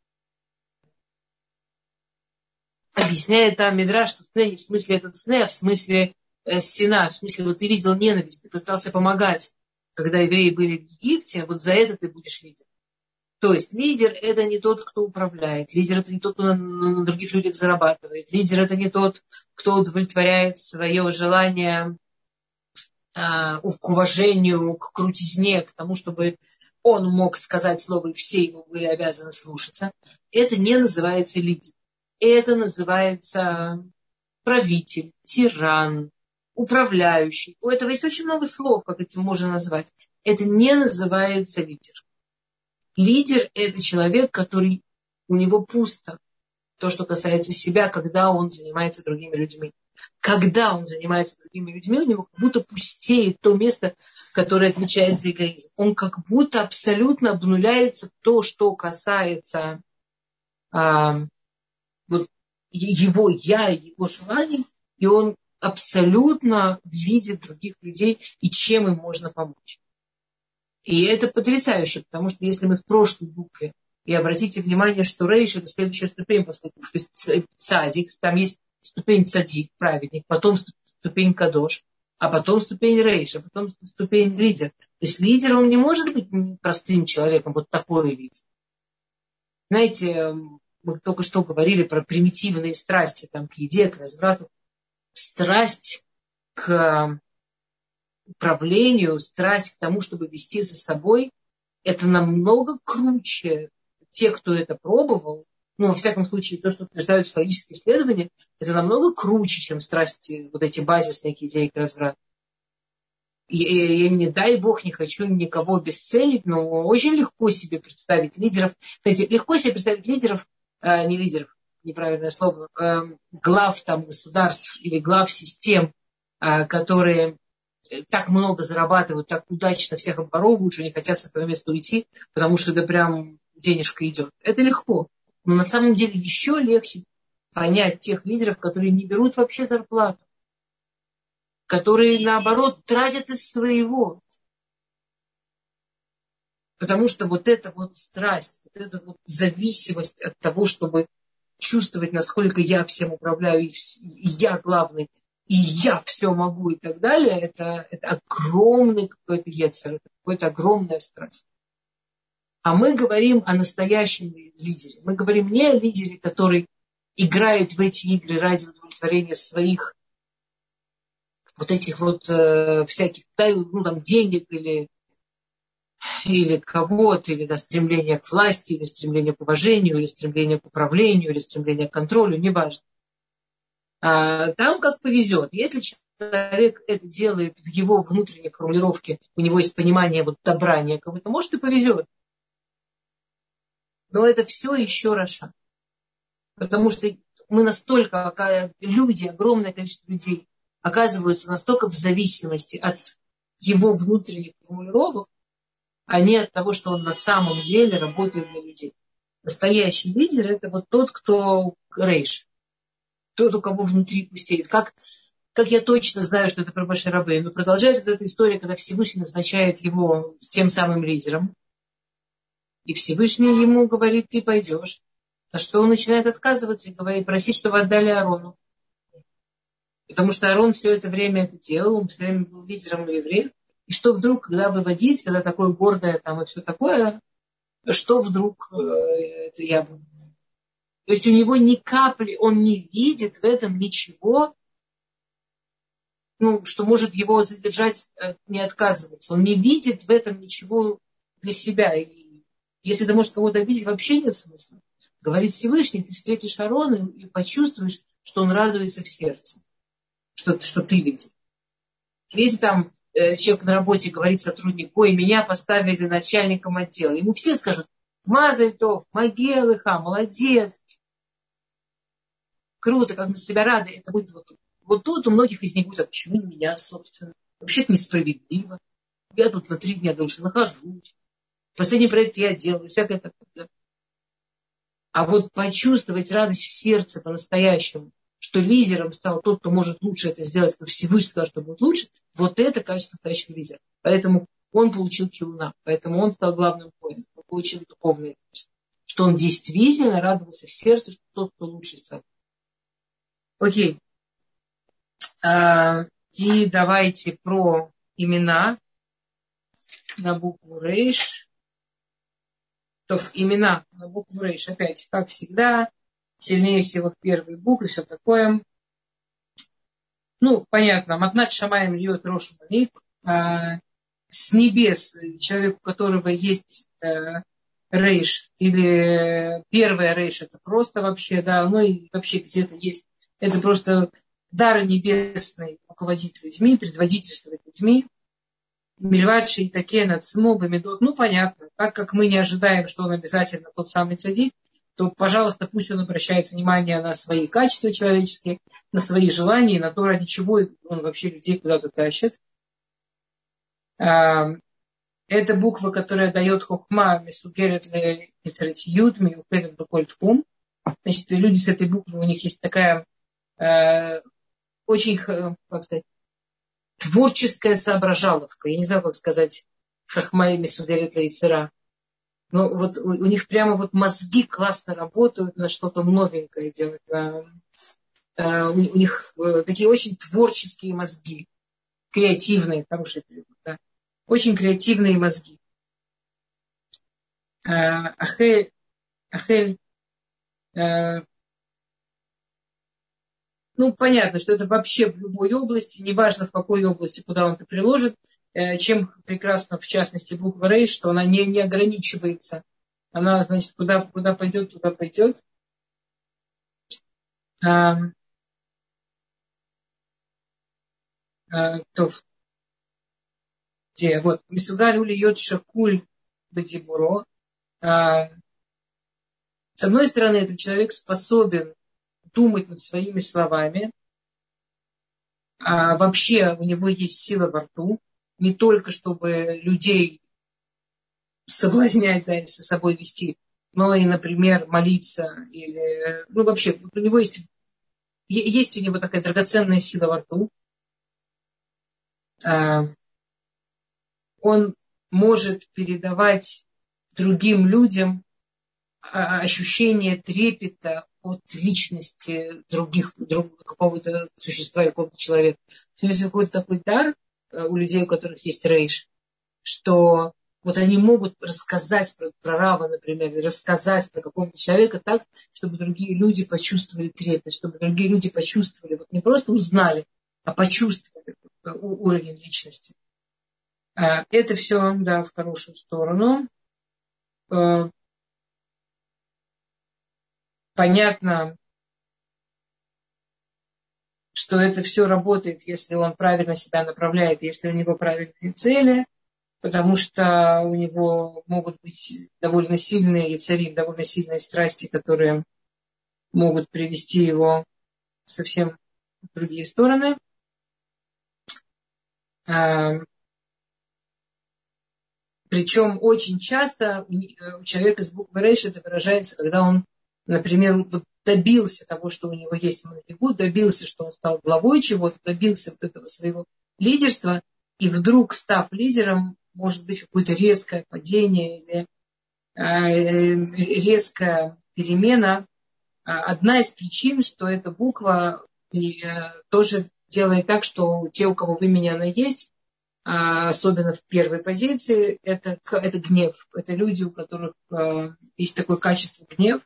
Объясняет там Мидраш, что сне не в смысле этот сне, а в смысле э, стена, в смысле вот ты видел ненависть, ты пытался помогать, когда евреи были в Египте, вот за это ты будешь лидером. То есть лидер – это не тот, кто управляет. Лидер – это не тот, кто на, на других людях зарабатывает. Лидер – это не тот, кто удовлетворяет свое желание а, к уважению, к крутизне, к тому, чтобы он мог сказать слово, и все ему были обязаны слушаться. Это не называется лидер. Это называется правитель, тиран, управляющий. У этого есть очень много слов, как это можно назвать. Это не называется лидер. Лидер – это человек, который у него пусто. То, что касается себя, когда он занимается другими людьми. Когда он занимается другими людьми, у него как будто пустеет то место, которое отвечает за эгоизм. Он как будто абсолютно обнуляется то, что касается а, вот, его я, его желаний, и он абсолютно видит других людей и чем им можно помочь. И это потрясающе, потому что если мы в прошлой букве, и обратите внимание, что Рейш – это следующая ступень после буквы, то есть цадик, там есть ступень цадик, праведник, потом ступень кадош, а потом ступень Рейш, а потом ступень лидер. То есть лидер, он не может быть простым человеком, вот такой лидер. Знаете, мы только что говорили про примитивные страсти, там, к еде, к разврату. Страсть к управлению, страсть к тому, чтобы вести за собой, это намного круче. Те, кто это пробовал, ну, во всяком случае, то, что утверждают психологические исследования, это намного круче, чем страсти, вот эти базисные идеи к разврату. И, и, и не дай бог, не хочу никого обесценить, но очень легко себе представить лидеров. Знаете, легко себе представить лидеров, э, не лидеров, неправильное слово, э, глав там государств или глав систем, э, которые так много зарабатывают, так удачно всех обворовывают, что не хотят с этого места уйти, потому что это прям денежка идет. Это легко. Но на самом деле еще легче понять тех лидеров, которые не берут вообще зарплату. которые, наоборот, тратят из своего. Потому что вот эта вот страсть, вот эта вот зависимость от того, чтобы чувствовать, насколько я всем управляю, и я главный, и я все могу и так далее, это, это огромный какой-то ецер, это какая-то огромная страсть. А мы говорим о настоящем лидере. Мы говорим не о лидере, который играет в эти игры ради удовлетворения своих вот этих вот э, всяких, ну, там, денег или, или кого-то, или да, стремление к власти, или стремление к уважению, или стремление к управлению, или стремление к контролю, неважно. А, там как повезет. Если человек это делает в его внутренней формулировке, у него есть понимание вот добра некого, то может и повезет. Но это все еще Раша. Потому что мы настолько, люди, огромное количество людей оказываются настолько в зависимости от его внутренних формулировок, а не от того, что он на самом деле работает для людей. Настоящий лидер – это вот тот, кто рейш, тот, у кого внутри пустеет. Как, как я точно знаю, что это про Моше Рабейну, но продолжает эта история, когда Всевышний назначает его тем самым лидером, и Всевышний ему говорит: ты пойдешь. На что он начинает отказываться и говорит, просить, чтобы отдали Аарону. Потому что Аарон все это время это делал, он все время был лидером евреев. И что вдруг, когда выводить, когда такое гордое там и все такое, что вдруг э, это я буду. То есть у него ни капли, он не видит в этом ничего, ну, что может его задержать, не отказываться. Он не видит в этом ничего для себя. И если это может кого-то обидеть, вообще нет смысла. Говорит Всевышний, ты встретишь Аарона и почувствуешь, что он радуется в сердце, что, что ты видишь. Если там э, человек на работе говорит сотруднику: ой, меня поставили начальником отдела, ему все скажут: Мазаль тов, Магелыха, молодец, круто, как мы за себя рады. Это будет вот тут. Вот тут у многих из них будет: а почему не меня, собственно? Вообще-то несправедливо. Я тут на три дня дольше нахожусь. Последний проект я делаю, всякое такое. А вот почувствовать радость в сердце по-настоящему, что лидером стал тот, кто может лучше это сделать, кто Всевышний сказал, что будет лучше, вот это качество настоящего лидера. Поэтому он получил килуна, поэтому он стал главным воином, он получил духовное качество, что он действительно радовался в сердце, что тот, кто лучше стал. Окей. А, и давайте про имена на букву Рейш. То имена на букву Рейш, опять, как всегда, сильнее всего первые буквы, все такое. Ну, понятно, Матнат Шамаем льет Рош Маник. С небес человек, у которого есть э, Рейш, или первая Рейш, это просто вообще, да, ну и вообще где-то есть, это просто дар небесный руководить людьми, предводительствовать людьми. Мильвадши и Такен от Смоба Медот. Ну, понятно. Так как мы не ожидаем, что он обязательно тот самый цадик, то, пожалуйста, пусть он обращает внимание на свои качества человеческие, на свои желания, на то, ради чего он вообще людей куда-то тащит. Это буква, которая дает хохма, месугерет литератиют, миупевит бакольткум. Значит, люди с этой буквой, у них есть такая э, очень, как сказать, творческая соображаловка. Я не знаю, как сказать, хохма и месугерет литератиют. Но вот у, у них прямо вот мозги классно работают на что-то новенькое делать. На, э, у, у них э, такие очень творческие мозги. Креативные, хороший перевод, да. Очень креативные мозги. Э, Ахель, Ахель э, ну, понятно, что это вообще в любой области, неважно в какой области, куда он это приложит. Чем прекрасно, в частности, буква Рейш, что она не, не ограничивается. Она, значит, куда, куда пойдет, туда пойдет. А, а, то, где, вот, Мисугаль улиет шакуль бадибуро. А, с одной стороны, этот человек способен думать над своими словами. А вообще у него есть сила во рту. Не только чтобы людей соблазнять, да, и со собой вести, но и, например, молиться. Или, ну, вообще, у него есть, есть у него такая драгоценная сила во рту. он может передавать другим людям ощущение трепета от личности других, друг, какого-то существа, какого-то человека. То есть какой-то такой дар у людей, у которых есть рейш, что вот они могут рассказать про, про Рава, например, или рассказать про какого-то человека так, чтобы другие люди почувствовали трепет, чтобы другие люди почувствовали, вот не просто узнали, а почувствовали уровень личности. Это все, да, в хорошую сторону. Понятно, что это все работает, если он правильно себя направляет, если у него правильные цели, потому что у него могут быть довольно сильные яцарим, довольно сильные страсти, которые могут привести его совсем в другие стороны. Причем очень часто у человека с буквой рейш это выражается, когда он, например, добился того, что у него есть манифигут, добился, что он стал главой чего-то, добился вот этого своего лидерства, и вдруг, став лидером, может быть какое-то резкое падение или резкая перемена. Одна из причин, что эта буква тоже делает так, что те, у кого в имени она есть, особенно в первой позиции, это, это гнев. Это люди, у которых есть такое качество гнев.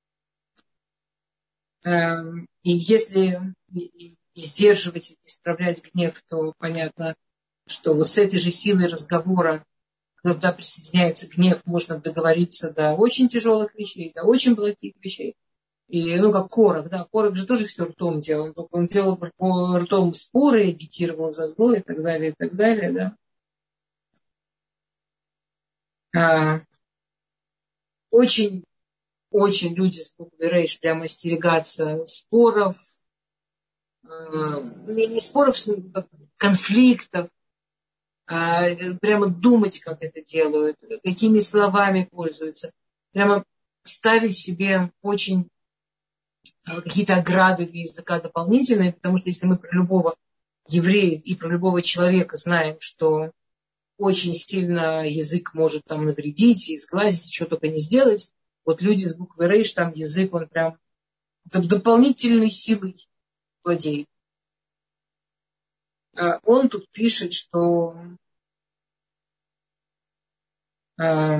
И если сдерживать и исправлять гнев, то понятно, что вот с этой же силой разговора, когда присоединяется гнев, можно договориться до очень тяжелых вещей, до очень плохих вещей. И, ну, как Корах, да, Корах же тоже все ртом делал. Он делал ртом споры, агитировал за зло и так далее, и так далее, да. А, очень, очень люди с буквой рейш прямо остерегаться споров, а, не споров, конфликтов, а, прямо думать, как это делают, какими словами пользуются, прямо ставить себе очень какие-то ограды для языка дополнительные, потому что если мы про любого еврея и про любого человека знаем, что очень сильно язык может там навредить, и сглазить, и что только не сделать, вот люди с буквой рейш, там язык, он прям дополнительной силой владеет. Он тут пишет, что э,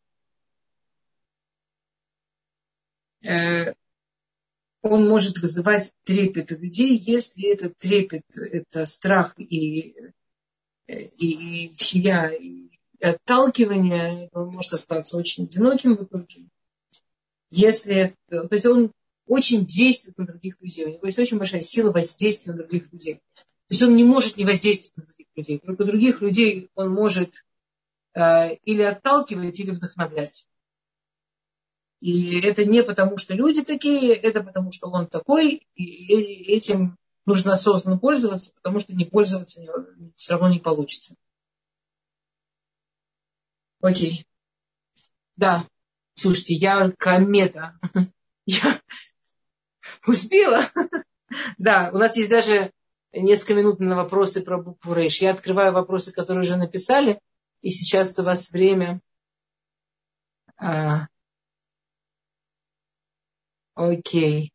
э, он может вызывать трепет у людей, если этот трепет, это страх и, и, и тхия, и отталкивание, он может остаться очень одиноким в итоге. Если, то есть он очень действует на других людей, у него есть очень большая сила воздействия на других людей. То есть он не может не воздействовать на других людей. Только других людей он может э, или отталкивать, или вдохновлять. И это не потому, что люди такие, это потому, что он такой, и этим нужно осознанно пользоваться, потому что не пользоваться все равно не получится. Окей. Да, слушайте, я комета. Я успела. Да, у нас есть даже несколько минут на вопросы про букву рейш. Я открываю вопросы, которые уже написали, и сейчас у вас время... Окей.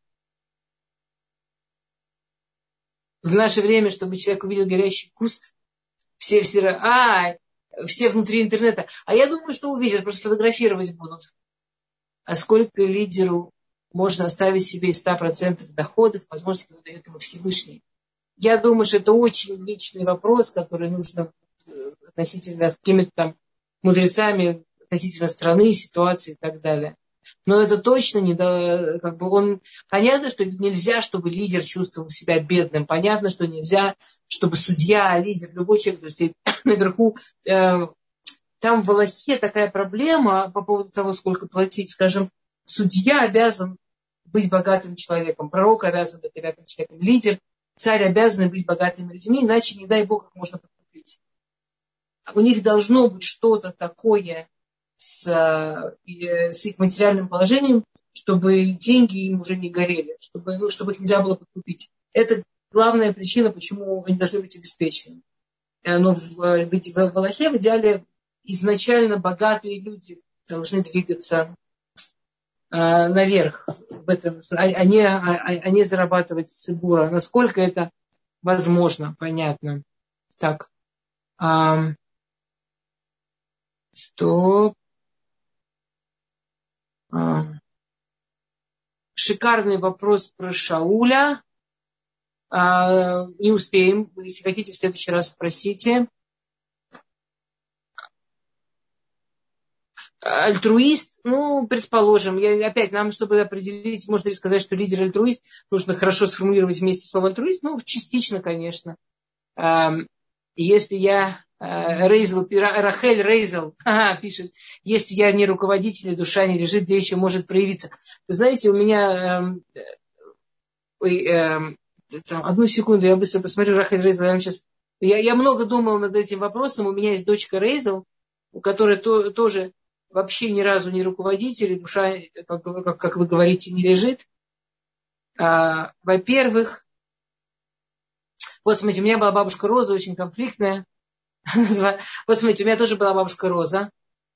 В наше время, чтобы человек увидел горящий куст, все, все, а, все внутри интернета. А я думаю, что увидят, просто фотографировать будут. А сколько лидеру можно оставить себе из ста процентов доходов, возможно, когда дает ему Всевышний? Я думаю, что это очень личный вопрос, который нужно относительно с какими-то там мудрецами, относительно страны, ситуации и так далее. Но это точно не да, как бы он. Понятно, что нельзя, чтобы лидер чувствовал себя бедным. Понятно, что нельзя, чтобы судья, лидер, любой человек, то есть наверху. Э, там в Алахе такая проблема по поводу того, сколько платить. Скажем, судья обязан быть богатым человеком, пророк обязан быть богатым человеком, лидер, царь обязан быть богатыми людьми, иначе, не дай Бог, их можно подкупить. У них должно быть что-то такое с, с их материальным положением, чтобы деньги им уже не горели, чтобы, ну, чтобы их нельзя было подкупить. Это главная причина, почему они должны быть обеспечены. Но в, в, в Аллахе в идеале изначально богатые люди должны двигаться э, наверх. В этом, они, они зарабатывать цибура. Насколько это возможно, понятно. Так. А, стоп. А, шикарный вопрос про Шауля. А, не успеем. Если хотите, в следующий раз спросите. Альтруист, ну, предположим, я, опять, нам, чтобы определить, можно ли сказать, что лидер альтруист, нужно хорошо сформулировать вместе слово альтруист, ну, частично, конечно. Если я Рейзел, Рахель Рейзел ага, пишет, если я не руководитель, и душа не лежит, где еще может проявиться. Вы знаете, у меня... Ой, э, там, одну секунду, я быстро посмотрю, Рахель Рейзел, я вам сейчас... Я, я много думала над этим вопросом, у меня есть дочка Рейзел, у которой то, тоже... вообще ни разу не руководитель, и душа, как, как, как вы говорите, не лежит. А, во-первых, вот смотрите, у меня была бабушка Роза, очень конфликтная. Вот смотрите, у меня тоже была бабушка Роза,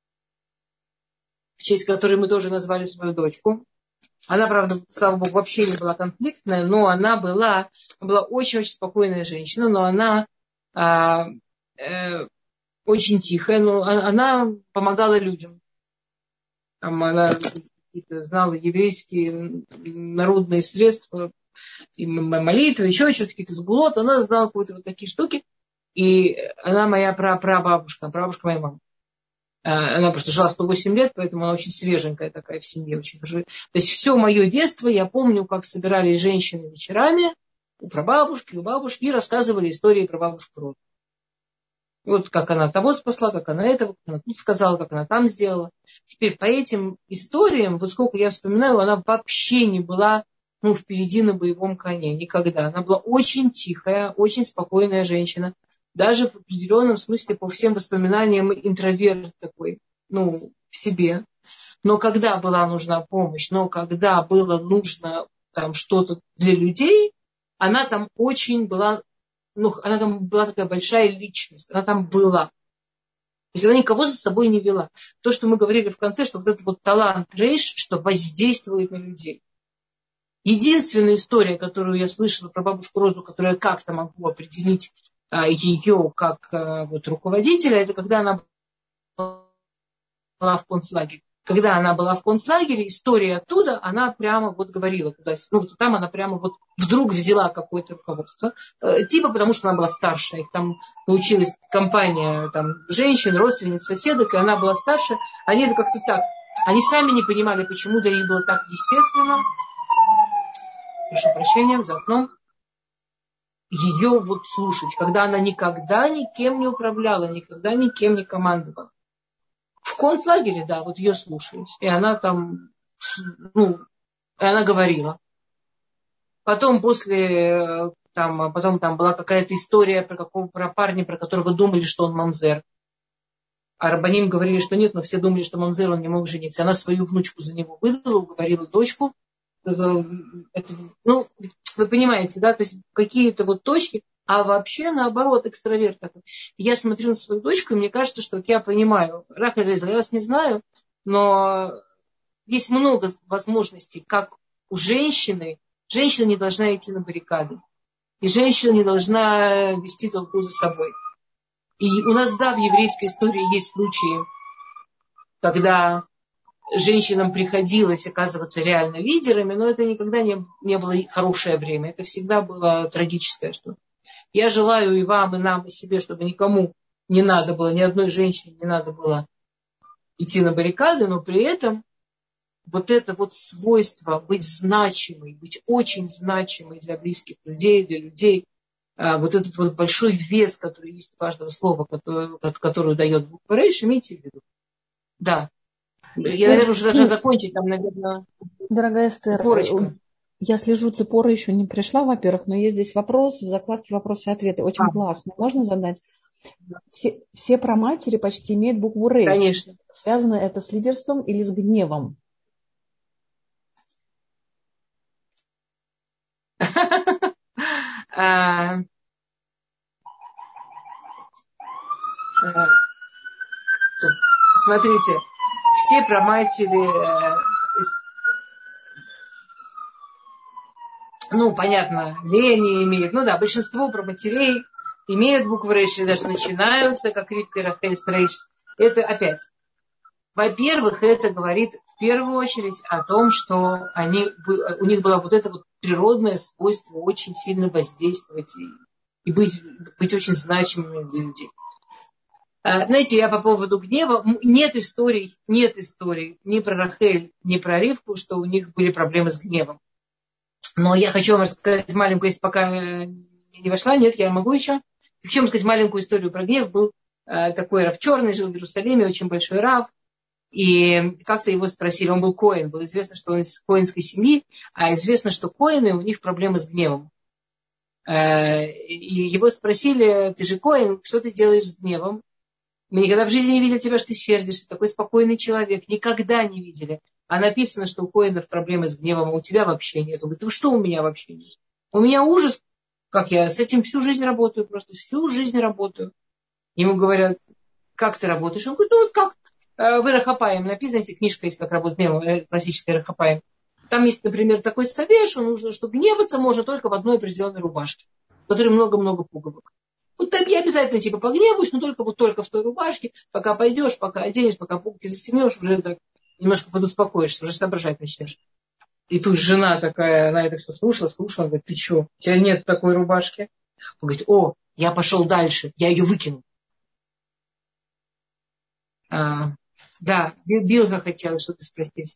в честь которой мы тоже назвали свою дочку. Она, правда, слава богу, вообще не была конфликтная, но она была, была очень-очень спокойная женщина, но она а, э, очень тихая, но она помогала людям. Там она знала еврейские народные средства, и молитвы, еще что-то, какие-то сгулот. Она знала какие-то вот такие штуки. И она моя прапрабабушка, прабабушка моей мамы. Она просто жила сто восемь лет, поэтому она очень свеженькая такая в семье. Очень. То есть все мое детство я помню, как собирались женщины вечерами у прабабушки, у бабушки и рассказывали истории про бабушку Розу. Вот как она того спасла, как она этого, как она тут сказала, как она там сделала. Теперь по этим историям, вот сколько я вспоминаю, она вообще не была ну, впереди на боевом коне. Никогда. Она была очень тихая, очень спокойная женщина. Даже в определенном смысле по всем воспоминаниям интроверт такой, ну, в себе. Но когда была нужна помощь, но когда было нужно там что-то для людей, она там очень была... Ну, она там была такая большая личность, она там была. То есть она никого за собой не вела. То, что мы говорили в конце, что вот этот вот талант рейш, что воздействует на людей. Единственная история, которую я слышала про бабушку Розу, которую я как-то могу определить а, ее как а, вот, руководителя, это когда она была в концлагере. Когда она была в концлагере, история оттуда, она прямо вот говорила туда, ну, вот там она прямо вот вдруг взяла какое-то руководство, э, типа потому что она была старше, их там научилась компания там, женщин, родственниц, соседок, и она была старше, они это как-то так, они сами не понимали, почему для них было так естественно, прошу прощения, за окном, ее вот слушать, когда она никогда никем не управляла, никогда никем не командовала. В концлагере, да, вот ее слушались. И она там, ну, и она говорила. Потом после, там, потом там была какая-то история про какого про парня, про которого думали, что он мамзер. А рабаним говорили, что нет, но все думали, что мамзер, он не мог жениться. Она свою внучку за него выдала, уговорила дочку. Это, ну, вы понимаете, да, то есть какие-то вот точки, а вообще наоборот экстраверт такой. Я смотрю на свою дочку, и мне кажется, что я понимаю, Рахель Рейзел, я вас не знаю, но есть много возможностей, как у женщины, женщина не должна идти на баррикады, и женщина не должна вести толпу за собой. И у нас, да, в еврейской истории есть случаи, когда женщинам приходилось оказываться реально лидерами, но это никогда не, не было хорошее время. Это всегда было трагическое что-то. Я желаю и вам, и нам, и себе, чтобы никому не надо было, ни одной женщине не надо было идти на баррикады, но при этом вот это вот свойство быть значимой, быть очень значимой для близких людей, для людей, вот этот вот большой вес, который есть у каждого слова, который, который дает буква Рейш, имейте в виду. Да. Я, наверное, уже должна закончить, там, наверное, дорогая Эстер, корочка. Я слежу, Ципора еще не пришла, во-первых, но есть здесь вопрос, в закладке вопросы и ответы. Очень а. классно. Можно задать? Все, все праматери почти имеют букву Рейш. Конечно. Связано это с лидерством или с гневом? Смотрите, все праматери, ну, понятно, Лени имеют, ну да, большинство праматерей имеют букву Рейш, и даже начинаются, как Ривка и Рахель с Рейш. Это опять. Во-первых, это говорит в первую очередь о том, что они, у них было вот это вот природное свойство очень сильно воздействовать и, и быть, быть очень значимыми для людей. Знаете, я по поводу гнева, нет историй, нет историй ни про Рахель, ни про Ривку, что у них были проблемы с гневом. Но я хочу вам рассказать маленькую, если пока не вошла, нет, я могу еще. Хочу вам сказать маленькую историю про гнев. Был такой рав черный, жил в Иерусалиме, очень большой рав. И как-то его спросили, он был коэн, было известно, что он из коэнской семьи, а известно, что коэны, у них проблемы с гневом. И его спросили, ты же коэн, что ты делаешь с гневом? Мы никогда в жизни не видели тебя, что ты сердишься, такой спокойный человек, никогда не видели. А написано, что у коэнов проблемы с гневом, а у тебя вообще нет. Он говорит, ну что у меня вообще нет? У меня ужас, как я с этим всю жизнь работаю, просто всю жизнь работаю. Ему говорят, как ты работаешь? Он говорит, ну вот как в Ирахапаем написано, знаете, книжка есть, как работать гневом, классическая Ирахапаем. Там есть, например, такой совет, что нужно, что гневаться можно только в одной определенной рубашке, в которой много-много пуговок. Вот там я обязательно типа погневаюсь, но только вот только в той рубашке, пока пойдешь, пока оденешь, пока пуговки застегнешь, уже так немножко подуспокоишься, уже соображать начнешь. И тут жена такая, она это все слушала, слушала, говорит, ты что, у тебя нет такой рубашки? Он говорит, о, я пошел дальше, я ее выкину. А, да, Билга хотела что-то спросить.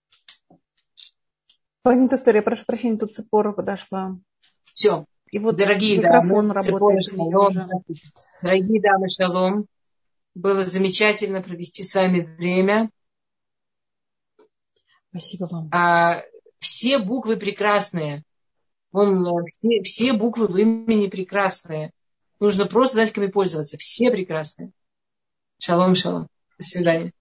Панит история, прошу прощения, тут Ципора подошла. Все. И вот дорогие микрофон дамы, работает. шалом, дорогие дамы, шалом. Было замечательно провести с вами время. Спасибо вам. А, все буквы прекрасные. Вон, все, все буквы в имени прекрасные. Нужно просто знать, как ими пользоваться. Все прекрасные. Шалом, шалом. До свидания.